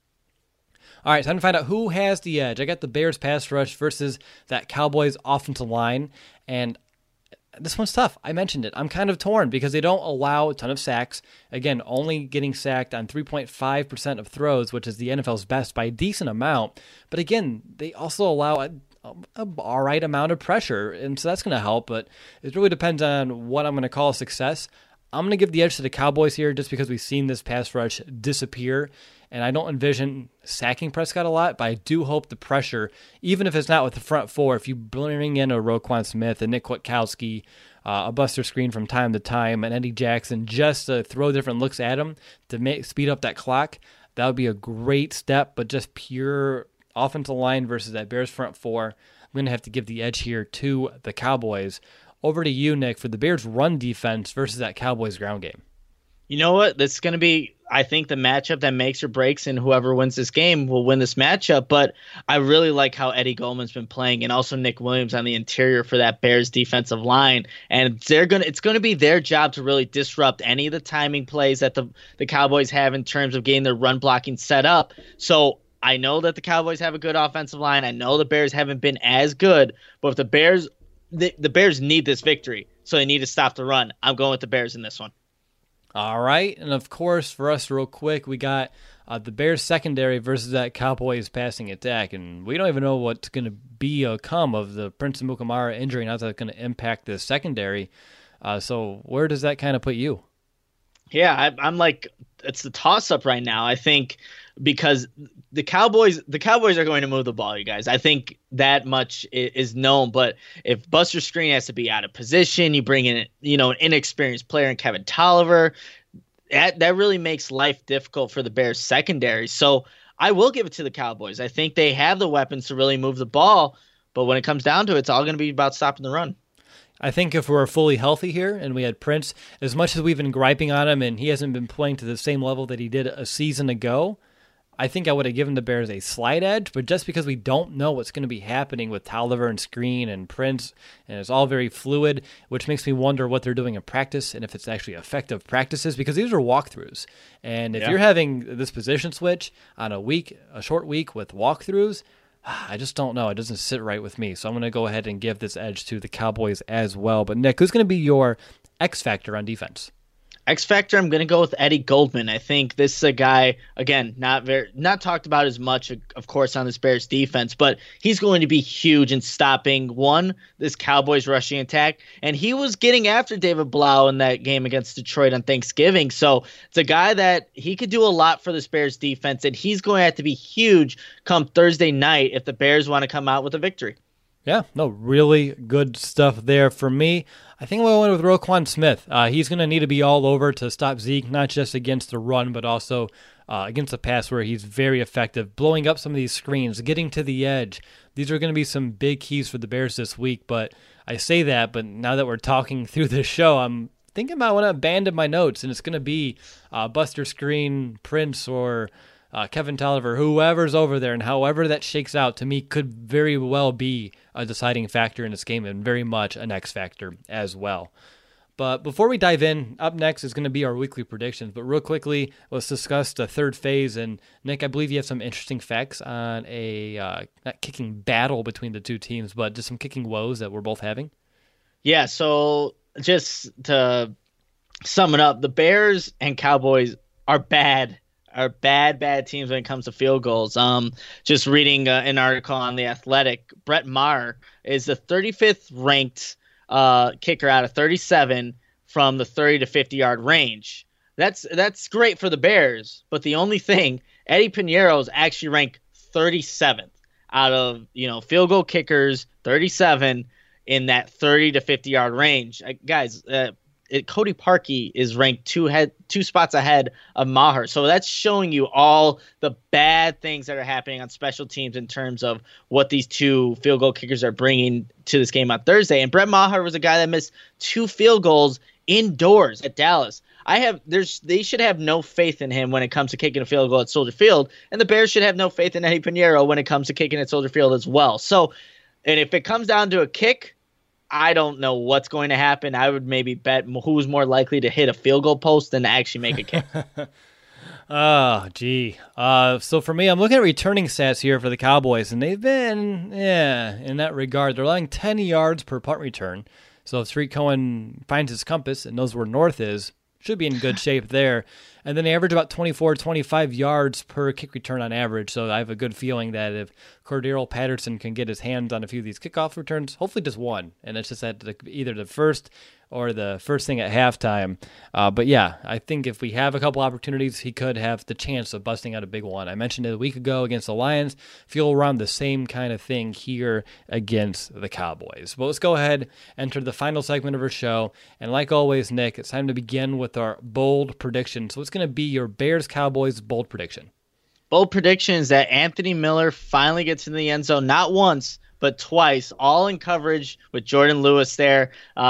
All right, time to find out who has the edge. I got the Bears pass rush versus that Cowboys offensive line, and this one's tough. I mentioned it. I'm kind of torn because they don't allow a ton of sacks. Again, only getting sacked on 3.5% of throws, which is the NFL's best by a decent amount. But again, they also allow a all right amount of pressure, and so that's going to help, but it really depends on what I'm going to call success. I'm going to give the edge to the Cowboys here just because we've seen this pass rush disappear, and I don't envision sacking Prescott a lot, but I do hope the pressure, even if it's not with the front four, if you bring in a Roquan Smith, a Nick Kwiatkowski, a Buster Screen from time to time, and Eddie Jackson, just to throw different looks at him to speed up that clock, that would be a great step, but just pure offensive line versus that Bears front four, I'm going to have to give the edge here to the Cowboys. Over to you, Nick, for the Bears run defense versus that Cowboys ground game. You know what? This is going to be, I think, the matchup that makes or breaks, and whoever wins this game will win this matchup. But I really like how Eddie Goldman's been playing, and also Nick Williams on the interior for that Bears defensive line. And it's going to be their job to really disrupt any of the timing plays that the Cowboys have in terms of getting their run blocking set up. So I know that the Cowboys have a good offensive line. I know the Bears haven't been as good, but if the Bears need this victory, so they need to stop the run. I'm going with the Bears in this one. All right, and of course, for us real quick, we got the Bears secondary versus that Cowboys passing attack, and we don't even know what's going to be a come of the Prince of Mukamara injury and how that's going to impact the secondary. So where does that kind of put you? Yeah, I'm like, it's the toss-up right now. I think because the Cowboys are going to move the ball, you guys. I think that much is known. But if Buster Screen has to be out of position, you bring in an inexperienced player in Kevin Tolliver, that really makes life difficult for the Bears secondary. So I will give it to the Cowboys. I think they have the weapons to really move the ball. But when it comes down to it, it's all going to be about stopping the run. I think if we're fully healthy here and we had Prince, as much as we've been griping on him and he hasn't been playing to the same level that he did a season ago, I think I would have given the Bears a slight edge, but just because we don't know what's going to be happening with Tolliver and Screen and Prince, and it's all very fluid, which makes me wonder what they're doing in practice and if it's actually effective practices, because these are walkthroughs. And if you're having this position switch on a short week with walkthroughs, I just don't know. It doesn't sit right with me. So I'm going to go ahead and give this edge to the Cowboys as well. But Nick, who's going to be your X factor on defense? X Factor, I'm going to go with Eddie Goldman. I think this is a guy, again, not talked about as much, of course, on this Bears defense, but he's going to be huge in stopping, this Cowboys rushing attack. And he was getting after David Blau in that game against Detroit on Thanksgiving. So it's a guy that he could do a lot for this Bears defense, and he's going to have to be huge come Thursday night if the Bears want to come out with a victory. Yeah, no, really good stuff there for me. I think we'll went with Roquan Smith. He's going to need to be all over to stop Zeke, not just against the run, but also against the pass where he's very effective, blowing up some of these screens, getting to the edge. These are going to be some big keys for the Bears this week, but I say that, but now that we're talking through this show, I'm thinking about when I abandoned my notes, and it's going to be Buster Screen, Prince, or Kevin Tolliver, whoever's over there, and however that shakes out, to me, could very well be a deciding factor in this game and very much an X factor as well. But before we dive in, up next is going to be our weekly predictions. But real quickly, let's discuss the third phase. And Nick, I believe you have some interesting facts on a not kicking battle between the two teams, but just some kicking woes that we're both having. Yeah, so just to sum it up, the Bears and Cowboys are bad teams when it comes to field goals. Just reading an article on The Athletic, Brett Maher is the 35th ranked kicker out of 37 from the 30 to 50-yard range. That's great for the Bears, but the only thing, Eddie Pinheiro is actually ranked 37th out of field goal kickers, 37 in that 30 to 50-yard range. Guys, Cody Parkey is ranked two spots ahead of Maher. So that's showing you all the bad things that are happening on special teams in terms of what these two field goal kickers are bringing to this game on Thursday. And Brett Maher was a guy that missed 2 field goals indoors at Dallas. They should have no faith in him when it comes to kicking a field goal at Soldier Field, and the Bears should have no faith in Eddie Pinheiro when it comes to kicking at Soldier Field as well. So, and if it comes down to a kick, I don't know what's going to happen. I would maybe bet who's more likely to hit a field goal post than to actually make a kick. Oh, gee. So for me, I'm looking at returning stats here for the Cowboys, and they've been, in that regard, they're allowing 10 yards per punt return. So if Tariq Cohen finds his compass and knows where north is, should be in good shape there. And then they average about 24, 25 yards per kick return on average. So I have a good feeling that if Cordero Patterson can get his hands on a few of these kickoff returns, hopefully just one, and it's just at either the first or the first thing at halftime. But yeah, I think if we have a couple opportunities, he could have the chance of busting out a big one. I mentioned it a week ago against the Lions. Feel around the same kind of thing here against the Cowboys. But let's go ahead, enter the final segment of our show. And like always, Nick, it's time to begin with our bold prediction. So what's going to be your Bears-Cowboys bold prediction? Bold prediction is that Anthony Miller finally gets in the end zone, not once, but twice, all in coverage with Jordan Lewis there.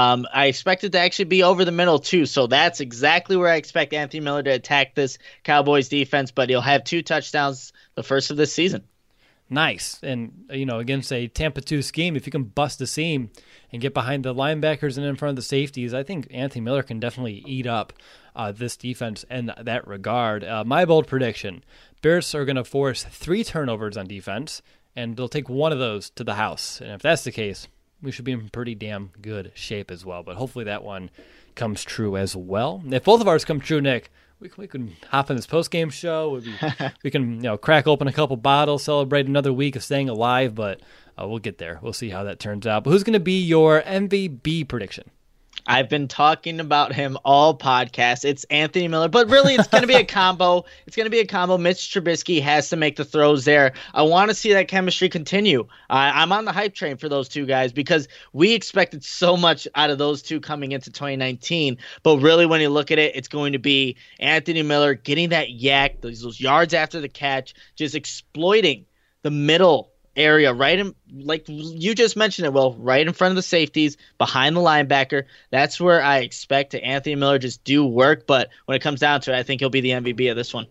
I expect it to actually be over the middle too, so that's exactly where I expect Anthony Miller to attack this Cowboys defense, but he'll have 2 touchdowns, the first of this season. Nice. And, against a Tampa 2 scheme, if you can bust the seam and get behind the linebackers and in front of the safeties, I think Anthony Miller can definitely eat up this defense in that regard. My bold prediction, Bears are going to force 3 turnovers on defense, and they'll take one of those to the house. And if that's the case, we should be in pretty damn good shape as well. But hopefully that one comes true as well. If both of ours come true, Nick, we can hop in this post-game show. We can crack open a couple bottles, celebrate another week of staying alive, but we'll get there. We'll see how that turns out. But who's going to be your MVP prediction? I've been talking about him all podcast. It's Anthony Miller, but really it's going to be a combo. It's going to be a combo. Mitch Trubisky has to make the throws there. I want to see that chemistry continue. I'm on the hype train for those two guys because we expected so much out of those two coming into 2019. But really, when you look at it, it's going to be Anthony Miller getting that yak, those yards after the catch, just exploiting the middle area, right in, like you just mentioned it, Will, right in front of the safeties, behind the linebacker. That's where I expect to Anthony Miller just do work, but when it comes down to it, I think he'll be the MVP of this one.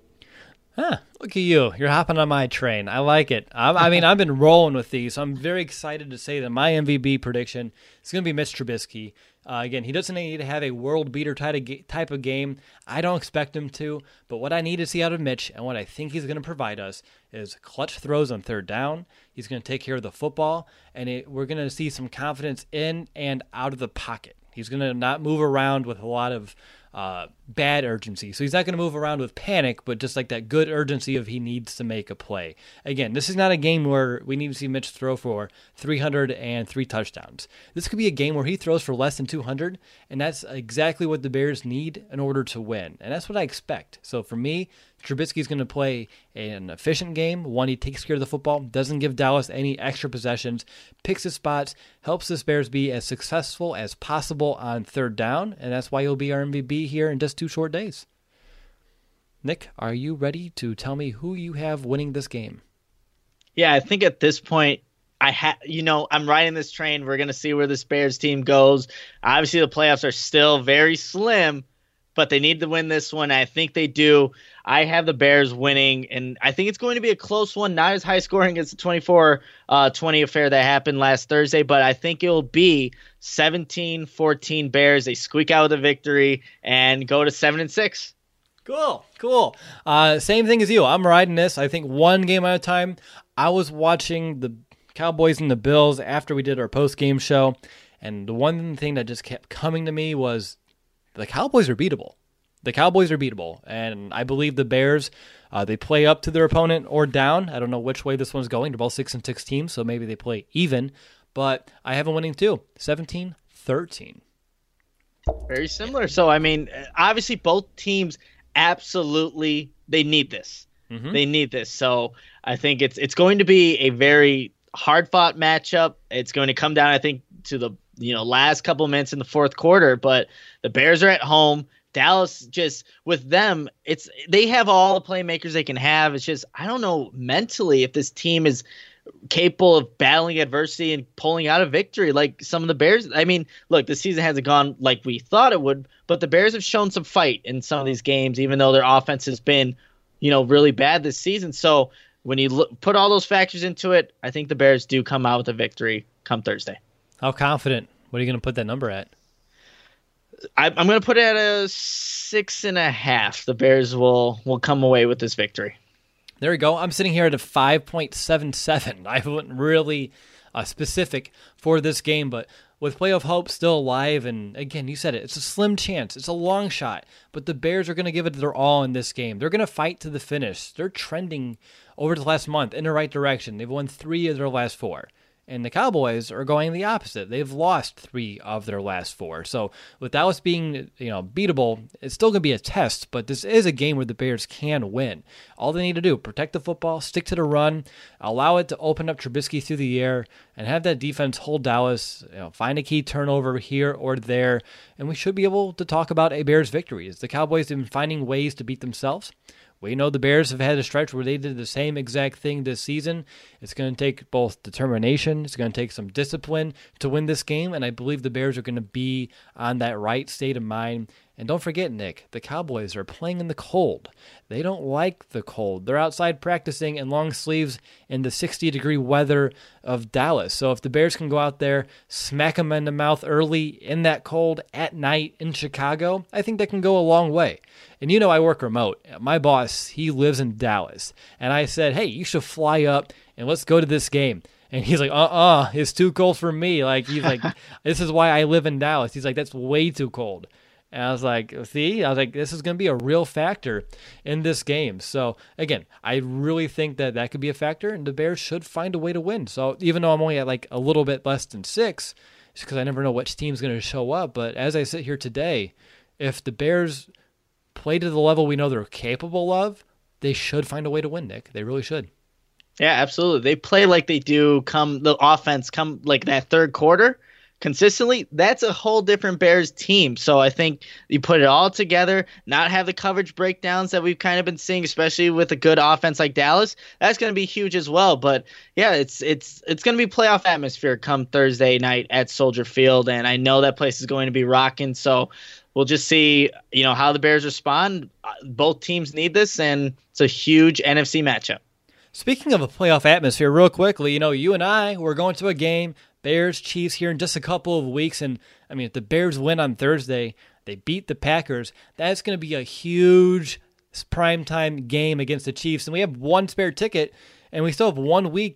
Look at you. You're hopping on my train. I like it. I mean, I've been rolling with these, so I'm very excited to say that my MVP prediction is going to be Mitch Trubisky. Again, he doesn't need to have a world beater type of game. I don't expect him to, but what I need to see out of Mitch and what I think he's going to provide us is clutch throws on third down. He's going to take care of the football, and we're going to see some confidence in and out of the pocket. He's going to not move around with a lot of bad urgency. So he's not going to move around with panic, but just like that good urgency of he needs to make a play. Again, this is not a game where we need to see Mitch throw for 303 touchdowns. This could be a game where he throws for less than 200, and that's exactly what the Bears need in order to win. And that's what I expect. So for me, Trubisky's going to play an efficient game, one he takes care of the football, doesn't give Dallas any extra possessions, picks his spots, helps the Bears be as successful as possible on third down, and that's why he'll be our MVP here in just 2 short days. Nick, are you ready to tell me who you have winning this game? Yeah, I think at this point, I'm riding this train. We're going to see where this Bears team goes. Obviously, the playoffs are still very slim, but they need to win this one. I think they do. I have the Bears winning, and I think it's going to be a close one, not as high scoring as the 24-20 affair that happened last Thursday, but I think it will be 17-14 Bears. They squeak out the victory and go to 7-6. Cool. Same thing as you. I'm riding this. I think one game at a time. I was watching the Cowboys and the Bills after we did our post-game show, and the one thing that just kept coming to me was the Cowboys are beatable. And I believe the Bears, they play up to their opponent or down. I don't know which way this one's going. They're both 6-6 teams, so maybe they play even. But I have them winning too, 17-13. Very similar. So, I mean, obviously both teams absolutely, they need this. Mm-hmm. They need this. So I think it's going to be a very hard-fought matchup. It's going to come down, I think, to the last couple minutes in the fourth quarter. But the Bears are at home. Dallas, just with them, they have all the playmakers they can have. It's just, I don't know mentally if this team is capable of battling adversity and pulling out a victory like some of the Bears. I mean, look, the season hasn't gone like we thought it would, but the Bears have shown some fight in some of these games, even though their offense has been, really bad this season. So when you put all those factors into it, I think the Bears do come out with a victory come Thursday. How confident? What are you going to put that number at? I'm going to put it at a 6.5. The Bears will come away with this victory. There we go. I'm sitting here at a 5.77. I wasn't really specific for this game, but with playoff hope still alive, and again, you said it, it's a slim chance. It's a long shot, but the Bears are going to give it their all in this game. They're going to fight to the finish. They're trending over the last month in the right direction. They've won 3 of their last 4. And the Cowboys are going the opposite. They've lost 3 of their last 4. So with Dallas being, beatable, it's still going to be a test, but this is a game where the Bears can win. All they need to do, protect the football, stick to the run, allow it to open up Trubisky through the air, and have that defense hold Dallas, find a key turnover here or there, and we should be able to talk about a Bears victory. As the Cowboys have been finding ways to beat themselves. We know the Bears have had a stretch where they did the same exact thing this season. It's going to take both determination, it's going to take some discipline to win this game, and I believe the Bears are going to be on that right state of mind. And don't forget, Nick, the Cowboys are playing in the cold. They don't like the cold. They're outside practicing in long sleeves in the 60-degree weather of Dallas. So if the Bears can go out there, smack them in the mouth early in that cold at night in Chicago, I think that can go a long way. And I work remote. My boss, he lives in Dallas. And I said, hey, you should fly up and let's go to this game. And he's like, it's too cold for me. He's like, this is why I live in Dallas. He's like, that's way too cold. And I was like, this is going to be a real factor in this game. So, again, I really think that could be a factor, and the Bears should find a way to win. So, even though I'm only at a little bit less than 6, just because I never know which team's going to show up. But as I sit here today, if the Bears play to the level we know they're capable of, they should find a way to win, Nick. They really should. Yeah, absolutely. They play like they do the offense come like that third quarter. Consistently, that's a whole different Bears team. So I think you put it all together, not have the coverage breakdowns that we've kind of been seeing, especially with a good offense like Dallas. That's going to be huge as well. But yeah, it's going to be playoff atmosphere come Thursday night at Soldier Field, and I know that place is going to be rocking. So we'll just see, how the Bears respond. Both teams need this, and it's a huge NFC matchup. Speaking of a playoff atmosphere, real quickly, you and I, we're going to a game. Bears, Chiefs here in just a couple of weeks. And, if the Bears win on Thursday, they beat the Packers, that's going to be a huge primetime game against the Chiefs. And we have one spare ticket, and we still have 1 week,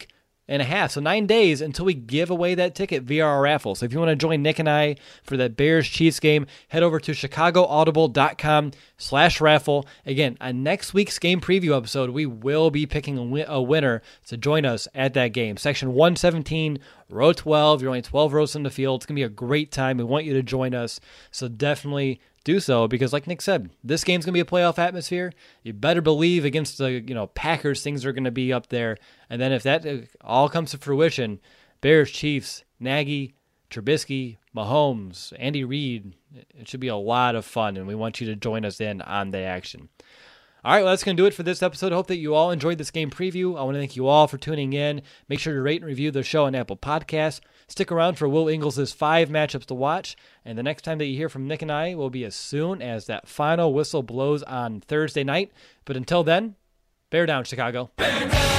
and a half, so 9 days until we give away that ticket via our raffle. So if you want to join Nick and I for that Bears-Chiefs game, head over to chicagoaudible.com/raffle. Again, on next week's game preview episode, we will be picking a winner to join us at that game. Section 117, row 12. You're only 12 rows in the field. It's going to be a great time. We want you to join us, so definitely do so, because like Nick said, this game's going to be a playoff atmosphere. You better believe against the Packers, things are going to be up there. And then if that all comes to fruition, Bears, Chiefs, Nagy, Trubisky, Mahomes, Andy Reid, it should be a lot of fun, and we want you to join us in on the action. All right, well, that's going to do it for this episode. I hope that you all enjoyed this game preview. I want to thank you all for tuning in. Make sure to rate and review the show on Apple Podcasts. Stick around for Will Ingles' 5 matchups to watch. And the next time that you hear from Nick and I will be as soon as that final whistle blows on Thursday night. But until then, bear down, Chicago. Bear down!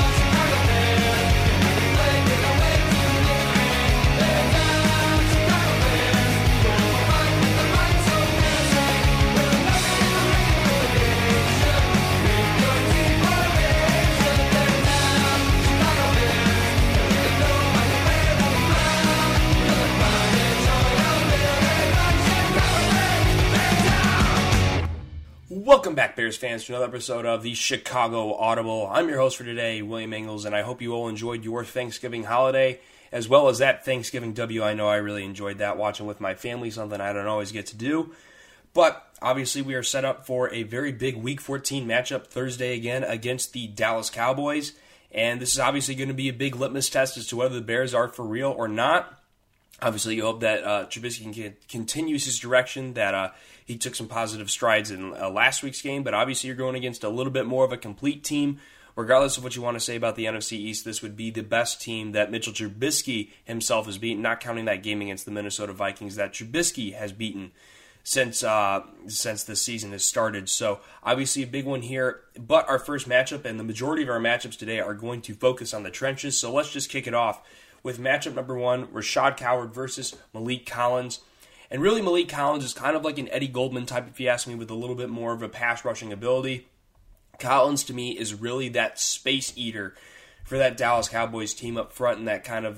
Welcome back, Bears fans, to another episode of the Chicago Audible. I'm your host for today, William Ingles, and I hope you all enjoyed your Thanksgiving holiday, as well as that Thanksgiving W. I know I really enjoyed that, watching with my family, something I don't always get to do. But obviously we are set up for a very big Week 14 matchup Thursday again against the Dallas Cowboys, and this is obviously going to be a big litmus test as to whether the Bears are for real or not. Obviously, you hope that Trubisky continues his direction, that he took some positive strides in last week's game, but obviously you're going against a little bit more of a complete team. Regardless of what you want to say about the NFC East, this would be the best team that Mitchell Trubisky himself has beaten, not counting that game against the Minnesota Vikings that Trubisky has beaten since the season has started. So obviously a big one here, but our first matchup and the majority of our matchups today are going to focus on the trenches, so let's just kick it off with matchup number 1, Rashad Coward versus Maliek Collins. And really, Maliek Collins is kind of like an Eddie Goldman type, if you ask me, with a little bit more of a pass-rushing ability. Collins, to me, is really that space eater for that Dallas Cowboys team up front, and that kind of,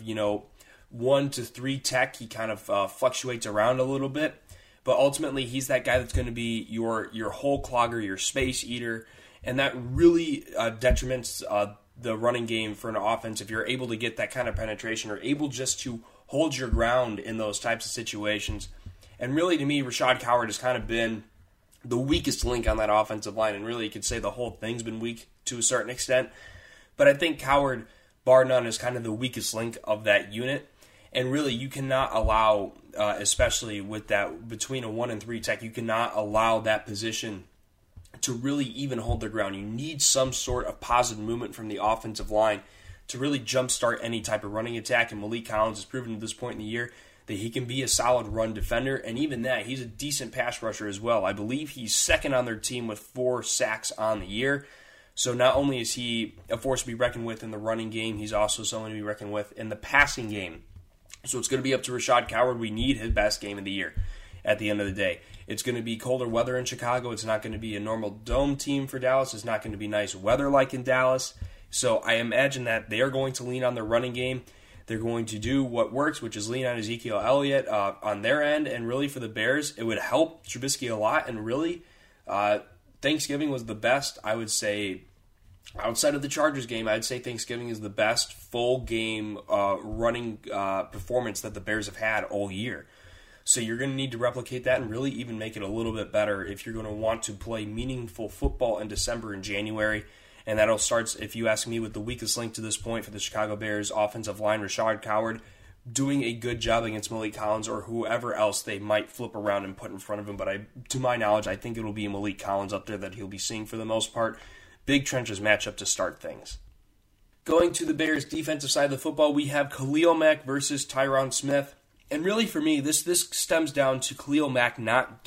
1 to 3 tech. He kind of fluctuates around a little bit. But ultimately, he's that guy that's going to be your hole clogger, your space eater, and that really detriments the running game for an offense if you're able to get that kind of penetration or able just to hold your ground in those types of situations. And really, to me, Rashad Coward has kind of been the weakest link on that offensive line, and really you could say the whole thing's been weak to a certain extent. But I think Coward, bar none, is kind of the weakest link of that unit. And really, you cannot allow, especially with that between a 1 and 3 tech, you cannot allow that position to really even hold their ground. You need some sort of positive movement from the offensive line to really jumpstart any type of running attack, and Maliek Collins has proven at this point in the year that he can be a solid run defender, and even that, he's a decent pass rusher as well. I believe he's second on their team with 4 sacks on the year, so not only is he a force to be reckoned with in the running game, he's also someone to be reckoned with in the passing game. So it's going to be up to Rashad Coward. We need his best game of the year at the end of the day. It's going to be colder weather in Chicago. It's not going to be a normal dome team for Dallas. It's not going to be nice weather like in Dallas. So I imagine that they are going to lean on their running game. They're going to do what works, which is lean on Ezekiel Elliott on their end. And really for the Bears, it would help Trubisky a lot. And really, Thanksgiving was the best, I would say, outside of the Chargers game, I'd say Thanksgiving is the best full game running performance that the Bears have had all year. So you're going to need to replicate that and really even make it a little bit better if you're going to want to play meaningful football in December and January. And that'll start, if you ask me, with the weakest link to this point for the Chicago Bears offensive line, Rashad Coward, doing a good job against Maliek Collins or whoever else they might flip around and put in front of him. But to my knowledge, I think it'll be Maliek Collins up there that he'll be seeing for the most part. Big trenches matchup to start things. Going to the Bears' defensive side of the football, we have Khalil Mack versus Tyron Smith. And really, for me, this stems down to Khalil Mack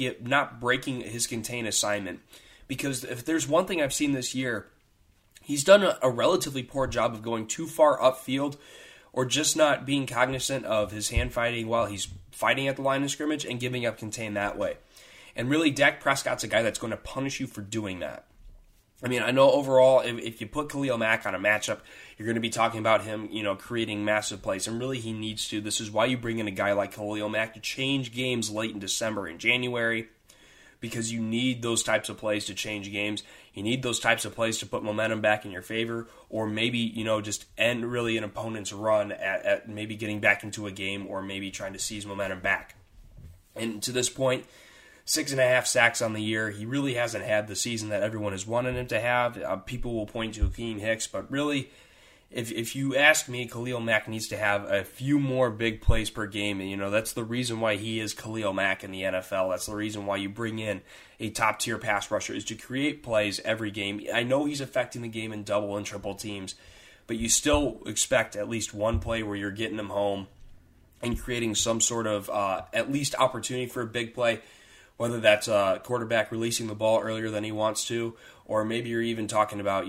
not breaking his contain assignment. Because if there's one thing I've seen this year, he's done a relatively poor job of going too far upfield or just not being cognizant of his hand fighting while he's fighting at the line of scrimmage and giving up contain that way. And really, Dak Prescott's a guy that's going to punish you for doing that. I mean, I know overall, if you put Khalil Mack on a matchup, you're going to be talking about him, creating massive plays, and really he needs to. This is why you bring in a guy like Khalil Mack to change games late in December and January, because you need those types of plays to change games. You need those types of plays to put momentum back in your favor, or maybe, just end really an opponent's run at maybe getting back into a game, or maybe trying to seize momentum back. And to this point, 6.5 sacks on the year. He really hasn't had the season that everyone has wanted him to have. People will point to Akiem Hicks, but really, if you ask me, Khalil Mack needs to have a few more big plays per game. And, that's the reason why he is Khalil Mack in the NFL. That's the reason why you bring in a top-tier pass rusher, is to create plays every game. I know he's affecting the game in double and triple teams, but you still expect at least one play where you're getting him home and creating some sort of at least opportunity for a big play, whether that's a quarterback releasing the ball earlier than he wants to, or maybe you're even talking about,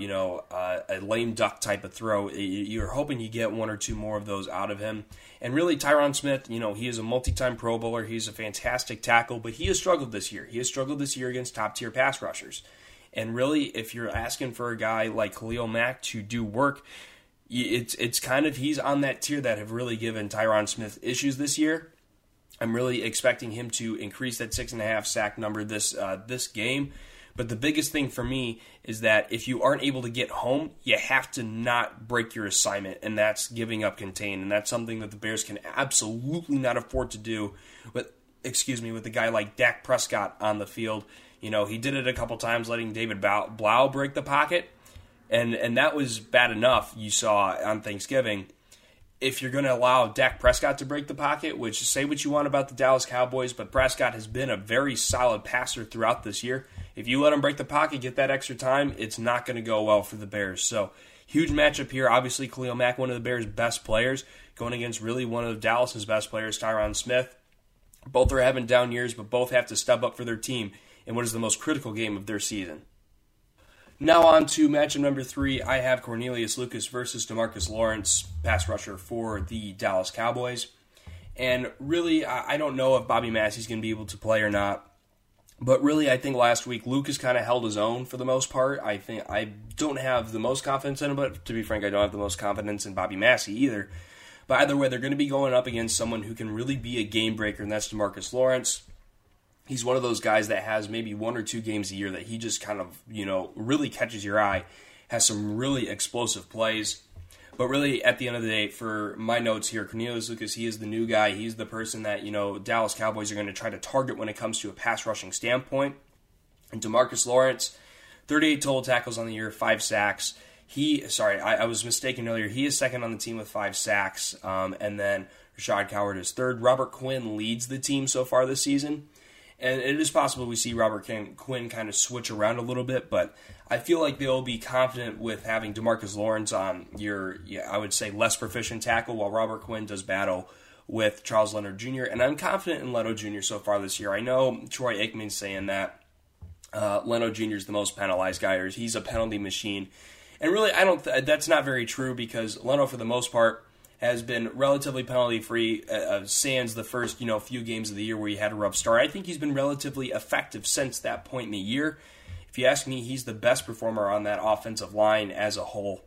a lame duck type of throw. You're hoping you get one or two more of those out of him. And really, Tyron Smith, he is a multi-time Pro Bowler. He's a fantastic tackle, but he has struggled this year. He has struggled this year against top-tier pass rushers. And really, if you're asking for a guy like Khalil Mack to do work, it's kind of, he's on that tier that have really given Tyron Smith issues this year. I'm really expecting him to increase that 6.5 sack number this game. But the biggest thing for me is that if you aren't able to get home, you have to not break your assignment, and that's giving up contain. And that's something that the Bears can absolutely not afford to do with a guy like Dak Prescott on the field. He did it a couple times, letting David Blau break the pocket, and that was bad enough, you saw on Thanksgiving. If you're going to allow Dak Prescott to break the pocket, which, say what you want about the Dallas Cowboys, but Prescott has been a very solid passer throughout this year. If you let him break the pocket, get that extra time, it's not going to go well for the Bears. So, huge matchup here. Obviously, Khalil Mack, one of the Bears' best players, going against really one of Dallas's best players, Tyron Smith. Both are having down years, but both have to step up for their team in what is the most critical game of their season. Now on to matchup number 3. I have Cornelius Lucas versus DeMarcus Lawrence, pass rusher for the Dallas Cowboys. And really, I don't know if Bobby Massey's going to be able to play or not. But really, I think last week, Lucas kind of held his own for the most part. I think I don't have the most confidence in him, but to be frank, I don't have the most confidence in Bobby Massey either. But either way, they're going to be going up against someone who can really be a game breaker, and that's DeMarcus Lawrence. He's one of those guys that has maybe 1 or 2 games a year that he just kind of, really catches your eye, has some really explosive plays. But really, at the end of the day, for my notes here, Cornelius Lucas, he is the new guy. He's the person that, Dallas Cowboys are going to try to target when it comes to a pass rushing standpoint. And DeMarcus Lawrence, 38 total tackles on the year, 5 sacks. I was mistaken earlier. He is second on the team with 5 sacks. And then Rashad Coward is third. Robert Quinn leads the team so far this season. And it is possible we see Robert Quinn kind of switch around a little bit, but I feel like they'll be confident with having DeMarcus Lawrence on I would say, less proficient tackle, while Robert Quinn does battle with Charles Leno Jr., and I'm confident in Leno Jr. so far this year. I know Troy Aikman's saying that Leno Jr. is the most penalized guy, or he's a penalty machine, and really, that's not very true, because Leno, for the most part, has been relatively penalty-free, sans the first, few games of the year where he had a rough start. I think he's been relatively effective since that point in the year. If you ask me, he's the best performer on that offensive line as a whole.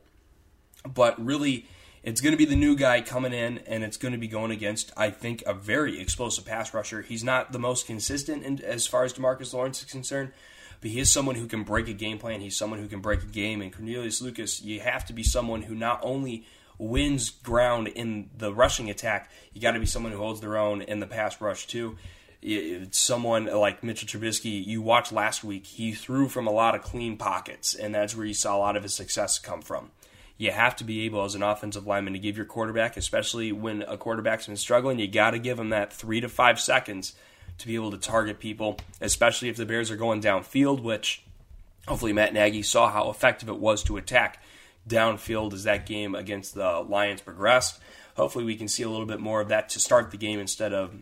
But really, it's going to be the new guy coming in, and it's going to be going against, I think, a very explosive pass rusher. He's not the most consistent as far as DeMarcus Lawrence is concerned, but he is someone who can break a game plan. He's someone who can break a game. And Cornelius Lucas, you have to be someone who not only wins ground in the rushing attack, you got to be someone who holds their own in the pass rush too. It's someone like Mitchell Trubisky, you watched last week, he threw from a lot of clean pockets, and that's where you saw a lot of his success come from. You have to be able, as an offensive lineman, to give your quarterback, especially when a quarterback's been struggling, you got to give him that 3 to 5 seconds to be able to target people, especially if the Bears are going downfield, which hopefully Matt Nagy saw how effective it was to attack downfield as that game against the Lions progressed. Hopefully we can see a little bit more of that to start the game instead of,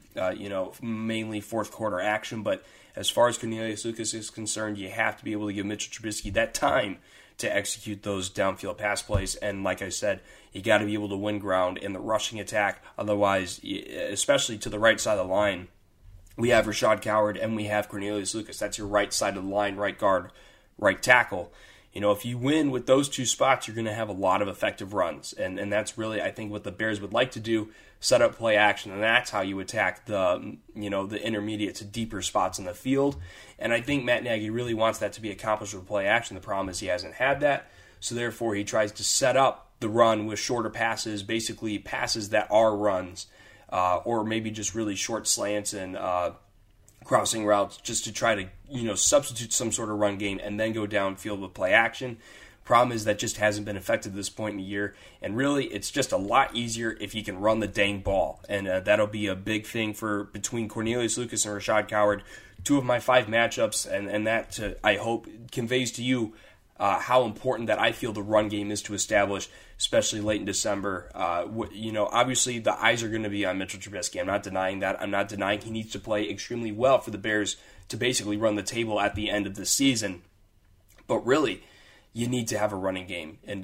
mainly fourth quarter action. But as far as Cornelius Lucas is concerned, you have to be able to give Mitchell Trubisky that time to execute those downfield pass plays. And like I said, you got to be able to win ground in the rushing attack. Otherwise, especially to the right side of the line, we have Rashad Coward and we have Cornelius Lucas. That's your right side of the line, right guard, right tackle. If you win with those two spots, you're going to have a lot of effective runs. And that's really, I think, what the Bears would like to do, set up play action, and that's how you attack the intermediate to deeper spots in the field. And I think Matt Nagy really wants that to be accomplished with play action. The problem is he hasn't had that, so therefore he tries to set up the run with shorter passes, basically passes that are runs, or maybe just really short slants and crossing routes, just to try to substitute some sort of run game and then go downfield with play action. Problem is that just hasn't been effective at this point in the year, and really it's just a lot easier if you can run the dang ball, and that'll be a big thing for between Cornelius Lucas and Rashad Coward, 2 of my 5 matchups, and that I hope conveys to you how important that I feel the run game is to establish, especially late in December. Obviously the eyes are going to be on Mitchell Trubisky. I'm not denying that. I'm not denying he needs to play extremely well for the Bears to basically run the table at the end of the season. But really, you need to have a running game, and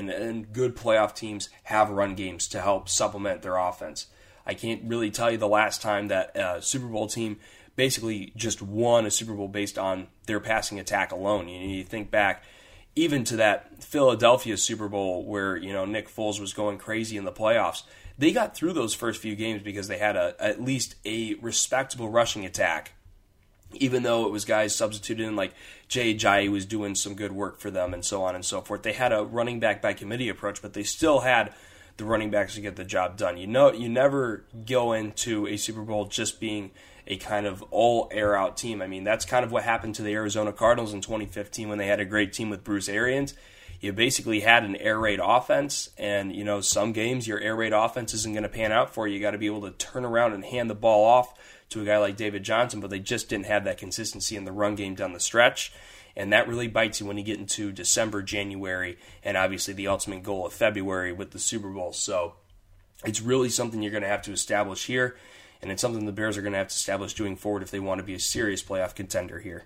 good playoff teams have run games to help supplement their offense. I can't really tell you the last time that a Super Bowl team basically just won a Super Bowl based on their passing attack alone. You think back even to that Philadelphia Super Bowl where Nick Foles was going crazy in the playoffs. They got through those first few games because they had at least a respectable rushing attack, even though it was guys substituted in like Jay Ajayi was doing some good work for them and so on and so forth. They had a running back by committee approach, but they still had the running backs to get the job done. You never go into a Super Bowl just being a kind of all air out team. I mean, that's kind of what happened to the Arizona Cardinals in 2015 when they had a great team with Bruce Arians. You basically had an air raid offense, and some games your air raid offense isn't going to pan out for you. You got to be able to turn around and hand the ball off to a guy like David Johnson, but they just didn't have that consistency in the run game down the stretch. And that really bites you when you get into December, January, and obviously the ultimate goal of February with the Super Bowl. So it's really something you're going to have to establish here, and it's something the Bears are going to have to establish doing forward if they want to be a serious playoff contender here.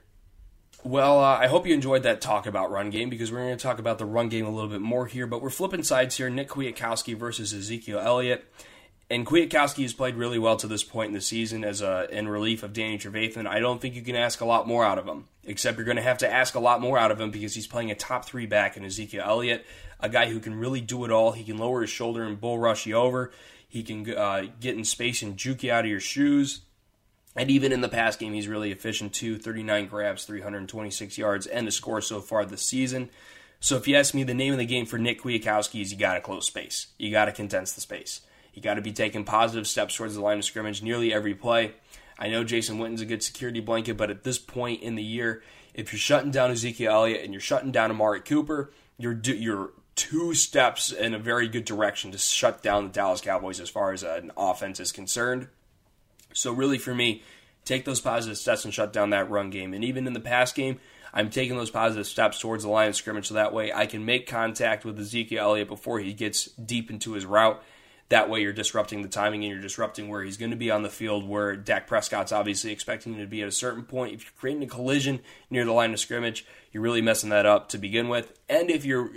Well, I hope you enjoyed that talk about run game, because we're going to talk about the run game a little bit more here, but we're flipping sides here. Nick Kwiatkowski versus Ezekiel Elliott. And Kwiatkowski has played really well to this point in the season as in relief of Danny Trevathan. I don't think you can ask a lot more out of him, except you're going to have to ask a lot more out of him because he's playing a top 3 back in Ezekiel Elliott, a guy who can really do it all. He can lower his shoulder and bull rush you over. He can get in space and juke you out of your shoes. And even in the pass game, he's really efficient too. 39 grabs, 326 yards, and a score so far this season. So if you ask me, the name of the game for Nick Kwiatkowski is you got to close space. You got to condense the space. You got to be taking positive steps towards the line of scrimmage nearly every play. I know Jason Witten's a good security blanket, but at this point in the year, if you're shutting down Ezekiel Elliott and you're shutting down Amari Cooper, you're 2 steps in a very good direction to shut down the Dallas Cowboys as far as an offense is concerned. So really for me, take those positive steps and shut down that run game. And even in the pass game, I'm taking those positive steps towards the line of scrimmage so that way I can make contact with Ezekiel Elliott before he gets deep into his route. That way you're disrupting the timing and you're disrupting where he's going to be on the field, where Dak Prescott's obviously expecting him to be at a certain point. If you're creating a collision near the line of scrimmage, you're really messing that up to begin with. And if you're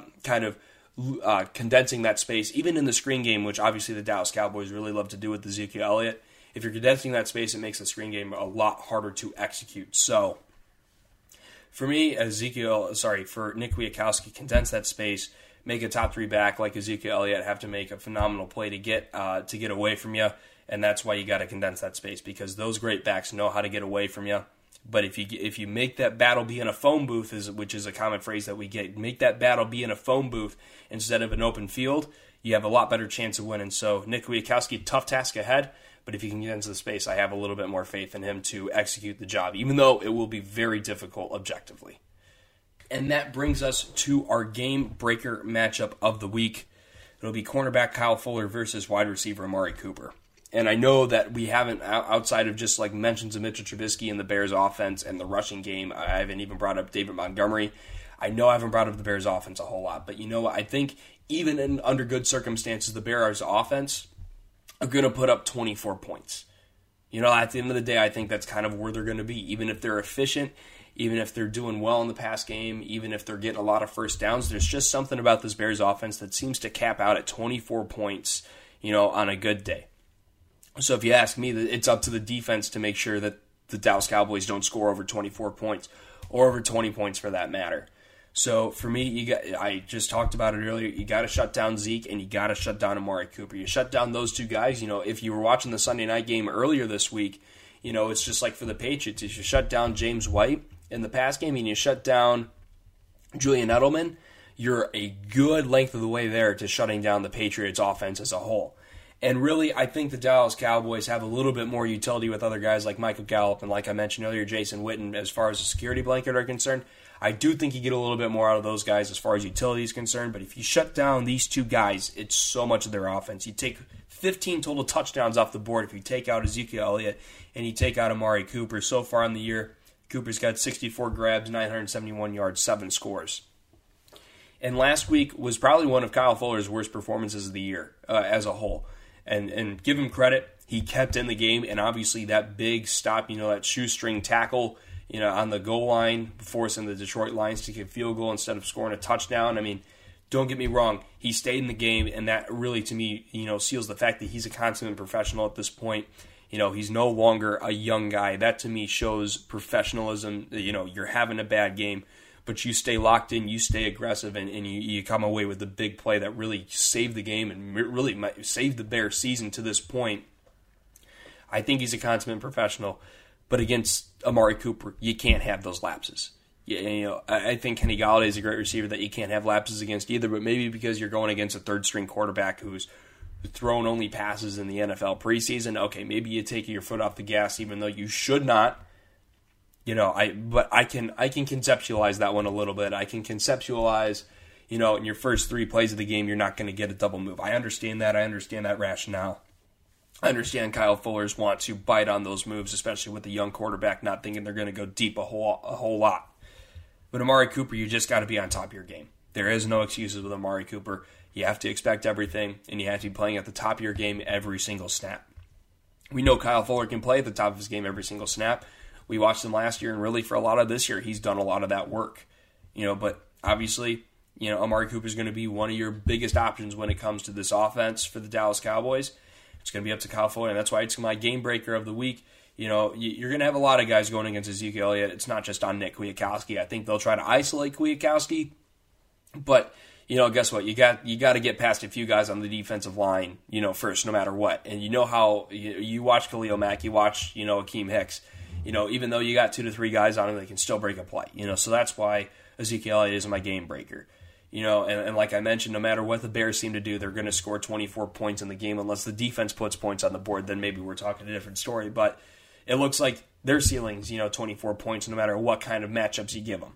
condensing that space, even in the screen game, which obviously the Dallas Cowboys really love to do with Ezekiel Elliott, if you're condensing that space, it makes the screen game a lot harder to execute. So for me, for Nick Kwiatkowski, condense that space, make a top 3 back like Ezekiel Elliott have to make a phenomenal play to get away from you, and that's why you got to condense that space, because those great backs know how to get away from you. But if you make that battle be in a phone booth, which is a common phrase that we get, make that battle be in a phone booth instead of an open field, you have a lot better chance of winning. So Nick Kwiatkowski, tough task ahead, but if he can get into the space, I have a little bit more faith in him to execute the job, even though it will be very difficult objectively. And that brings us to our game breaker matchup of the week. It'll be cornerback Kyle Fuller versus wide receiver Amari Cooper. And I know that we haven't, outside of just like mentions of Mitchell Trubisky and the Bears offense and the rushing game, I haven't even brought up David Montgomery. I know I haven't brought up the Bears offense a whole lot, but you know what? I think even under good circumstances, the Bears offense are going to put up 24 points. At the end of the day, I think that's kind of where they're going to be. Even if they're efficient, even if they're doing well in the pass game, even if they're getting a lot of first downs, there's just something about this Bears offense that seems to cap out at 24 points, on a good day. So if you ask me, it's up to the defense to make sure that the Dallas Cowboys don't score over 24 points, or over 20 points for that matter. So for me, I just talked about it earlier. You got to shut down Zeke and you got to shut down Amari Cooper. You shut down those two guys. If you were watching the Sunday night game earlier this week, it's just like for the Patriots. If you shut down James White in the pass game and you shut down Julian Edelman, you're a good length of the way there to shutting down the Patriots offense as a whole. And really, I think the Dallas Cowboys have a little bit more utility with other guys like Michael Gallup and, like I mentioned earlier, Jason Witten as far as the security blanket are concerned. I do think you get a little bit more out of those guys as far as utility is concerned, but if you shut down these two guys, it's so much of their offense. You take 15 total touchdowns off the board if you take out Ezekiel Elliott and you take out Amari Cooper. So far in the year, Cooper's got 64 grabs, 971 yards, 7 scores. And last week was probably one of Kyle Fuller's worst performances of the year as a whole. And give him credit, he kept in the game, and obviously that big stop, that shoestring tackle, on the goal line, forcing the Detroit Lions to get a field goal instead of scoring a touchdown. I mean, don't get me wrong, he stayed in the game, and that really, to me, seals the fact that he's a consummate professional at this point. He's no longer a young guy. That, to me, shows professionalism. You're having a bad game, but you stay locked in, you stay aggressive, and you come away with the big play that really saved the game and really saved the Bears' season to this point. I think he's a consummate professional, but against Amari Cooper, you can't have those lapses. I think Kenny Golladay is a great receiver that you can't have lapses against either, but maybe because you're going against a third-string quarterback who's thrown only passes in the NFL preseason, okay, maybe you take your foot off the gas even though you should not. But I can conceptualize that one a little bit. I can conceptualize, in your first 3 plays of the game, you're not going to get a double move. I understand that. I understand that rationale. I understand Kyle Fuller's want to bite on those moves, especially with the young quarterback not thinking they're going to go deep a whole lot. But Amari Cooper, you just got to be on top of your game. There is no excuses with Amari Cooper. You have to expect everything, and you have to be playing at the top of your game every single snap. We know Kyle Fuller can play at the top of his game every single snap. We watched him last year, and really for a lot of this year, he's done a lot of that work. But obviously, Amari Cooper is going to be one of your biggest options when it comes to this offense for the Dallas Cowboys. It's going to be up to Kyle Fuller, and that's why it's my game breaker of the week. You're going to have a lot of guys going against Ezekiel Elliott. It's not just on Nick Kwiatkowski. I think they'll try to isolate Kwiatkowski, but guess what? You got to get past a few guys on the defensive line, first, no matter what. And how you watch Khalil Mack, you watch Akeem Hicks. Even though you got 2 to 3 guys on him, they can still break a play. So that's why Ezekiel Elliott is my game breaker. And like I mentioned, no matter what the Bears seem to do, they're going to score 24 points in the game unless the defense puts points on the board. Then maybe we're talking a different story. But it looks like their ceiling's 24 points no matter what kind of matchups you give them.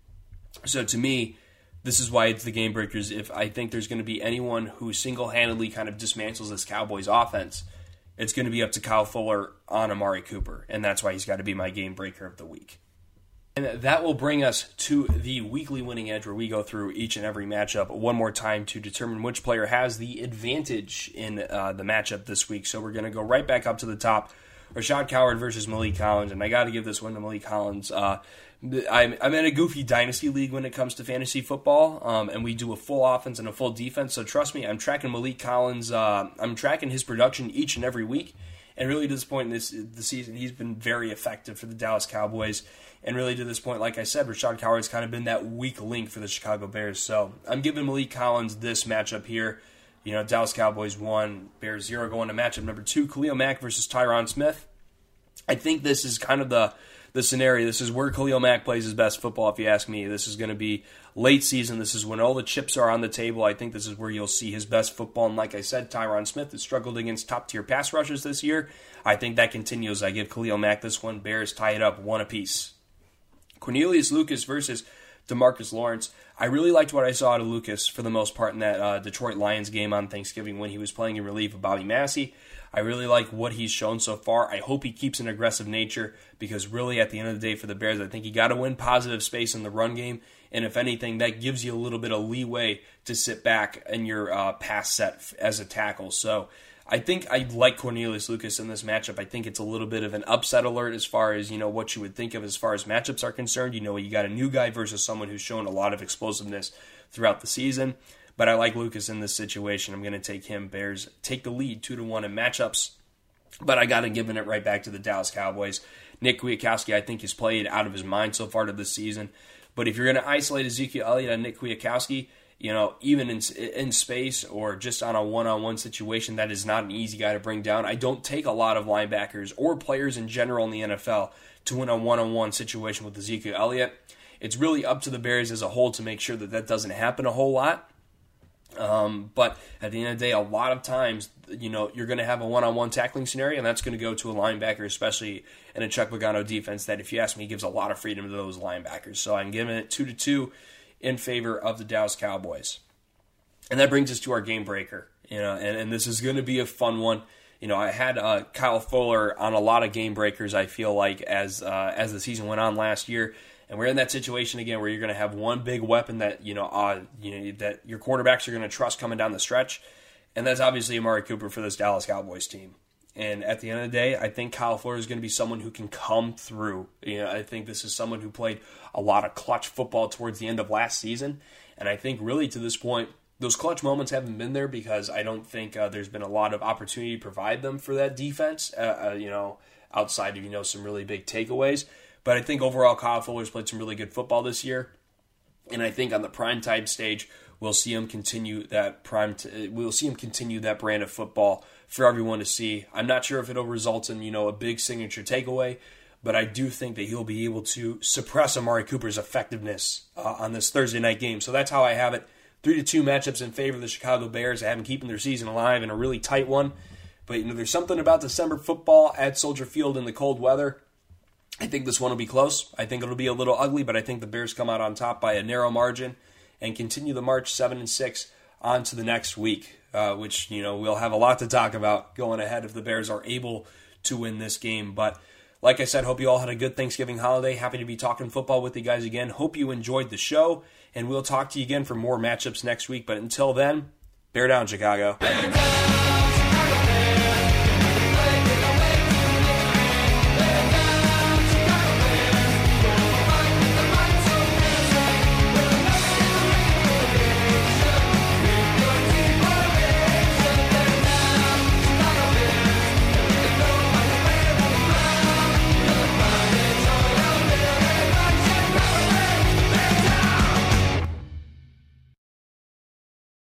So to me, this is why it's the game breakers. If I think there's going to be anyone who single-handedly kind of dismantles this Cowboys offense, it's going to be up to Kyle Fuller on Amari Cooper, and that's why he's got to be my game breaker of the week. And that will bring us to the weekly winning edge, where we go through each and every matchup one more time to determine which player has the advantage in the matchup this week. So we're going to go right back up to the top. Rashad Coward versus Malik Collins, and I got to give this one to Malik Collins. I'm in a goofy dynasty league when it comes to fantasy football, and we do a full offense and a full defense. So trust me, I'm tracking Malik Collins. I'm tracking his production each and every week, and really to this point in the season, he's been very effective for the Dallas Cowboys. And really to this point, like I said, Rashad Coward's kind of been that weak link for the Chicago Bears. So I'm giving Malik Collins this matchup here. Dallas Cowboys 1, Bears 0 going to matchup number 2, Khalil Mack versus Tyron Smith. I think this is kind of the scenario. This is where Khalil Mack plays his best football, if you ask me. This is going to be late season. This is when all the chips are on the table. I think this is where you'll see his best football. And like I said, Tyron Smith has struggled against top-tier pass rushers this year. I think that continues. I give Khalil Mack this one. Bears tie it up 1 apiece. Cornelius Lucas versus DeMarcus Lawrence. I really liked what I saw out of Lucas for the most part in that Detroit Lions game on Thanksgiving when he was playing in relief of Bobby Massey. I really like what he's shown so far. I hope he keeps an aggressive nature because really at the end of the day for the Bears, I think you got to win positive space in the run game. And if anything, that gives you a little bit of leeway to sit back in your pass set as a tackle. So I think I like Cornelius Lucas in this matchup. I think it's a little bit of an upset alert as far as, what you would think of as far as matchups are concerned. You got a new guy versus someone who's shown a lot of explosiveness throughout the season. But I like Lucas in this situation. I'm going to take him. Bears take the lead 2-1 in matchups. But I got to give it right back to the Dallas Cowboys. Nick Kwiatkowski, I think, has played out of his mind so far to this season. But if you're going to isolate Ezekiel Elliott and Nick Kwiatkowski, even in space or just on a one-on-one situation, that is not an easy guy to bring down. I don't take a lot of linebackers or players in general in the NFL to win a one-on-one situation with Ezekiel Elliott. It's really up to the Bears as a whole to make sure that doesn't happen a whole lot. But at the end of the day, a lot of times, you're going to have a one-on-one tackling scenario, and that's going to go to a linebacker, especially in a Chuck Pagano defense that, if you ask me, gives a lot of freedom to those linebackers. So I'm giving it 2-2 in favor of the Dallas Cowboys. And that brings us to our game breaker, and this is going to be a fun one. I had Kyle Fuller on a lot of game breakers, I feel like, as the season went on last year. And we're in that situation again where you're going to have one big weapon that that your quarterbacks are going to trust coming down the stretch, and that's obviously Amari Cooper for this Dallas Cowboys team. And at the end of the day, I think Kyle Fuller is going to be someone who can come through. I think this is someone who played a lot of clutch football towards the end of last season, and I think really to this point, those clutch moments haven't been there because I don't think there's been a lot of opportunity to provide them for that defense. Outside of some really big takeaways. But I think overall, Kyle Fuller's played some really good football this year, and I think on the primetime stage, we'll see him continue that brand of football for everyone to see. I'm not sure if it'll result in a big signature takeaway, but I do think that he'll be able to suppress Amari Cooper's effectiveness on this Thursday night game. So that's how I have it: 3-2 matchups in favor of the Chicago Bears. I have them keeping their season alive in a really tight one. But there's something about December football at Soldier Field in the cold weather. I think this one will be close. I think it'll be a little ugly, but I think the Bears come out on top by a narrow margin and continue the march 7-6 on to the next week, which, we'll have a lot to talk about going ahead if the Bears are able to win this game. But like I said, hope you all had a good Thanksgiving holiday. Happy to be talking football with you guys again. Hope you enjoyed the show, and we'll talk to you again for more matchups next week. But until then, bear down, Chicago. Bear down!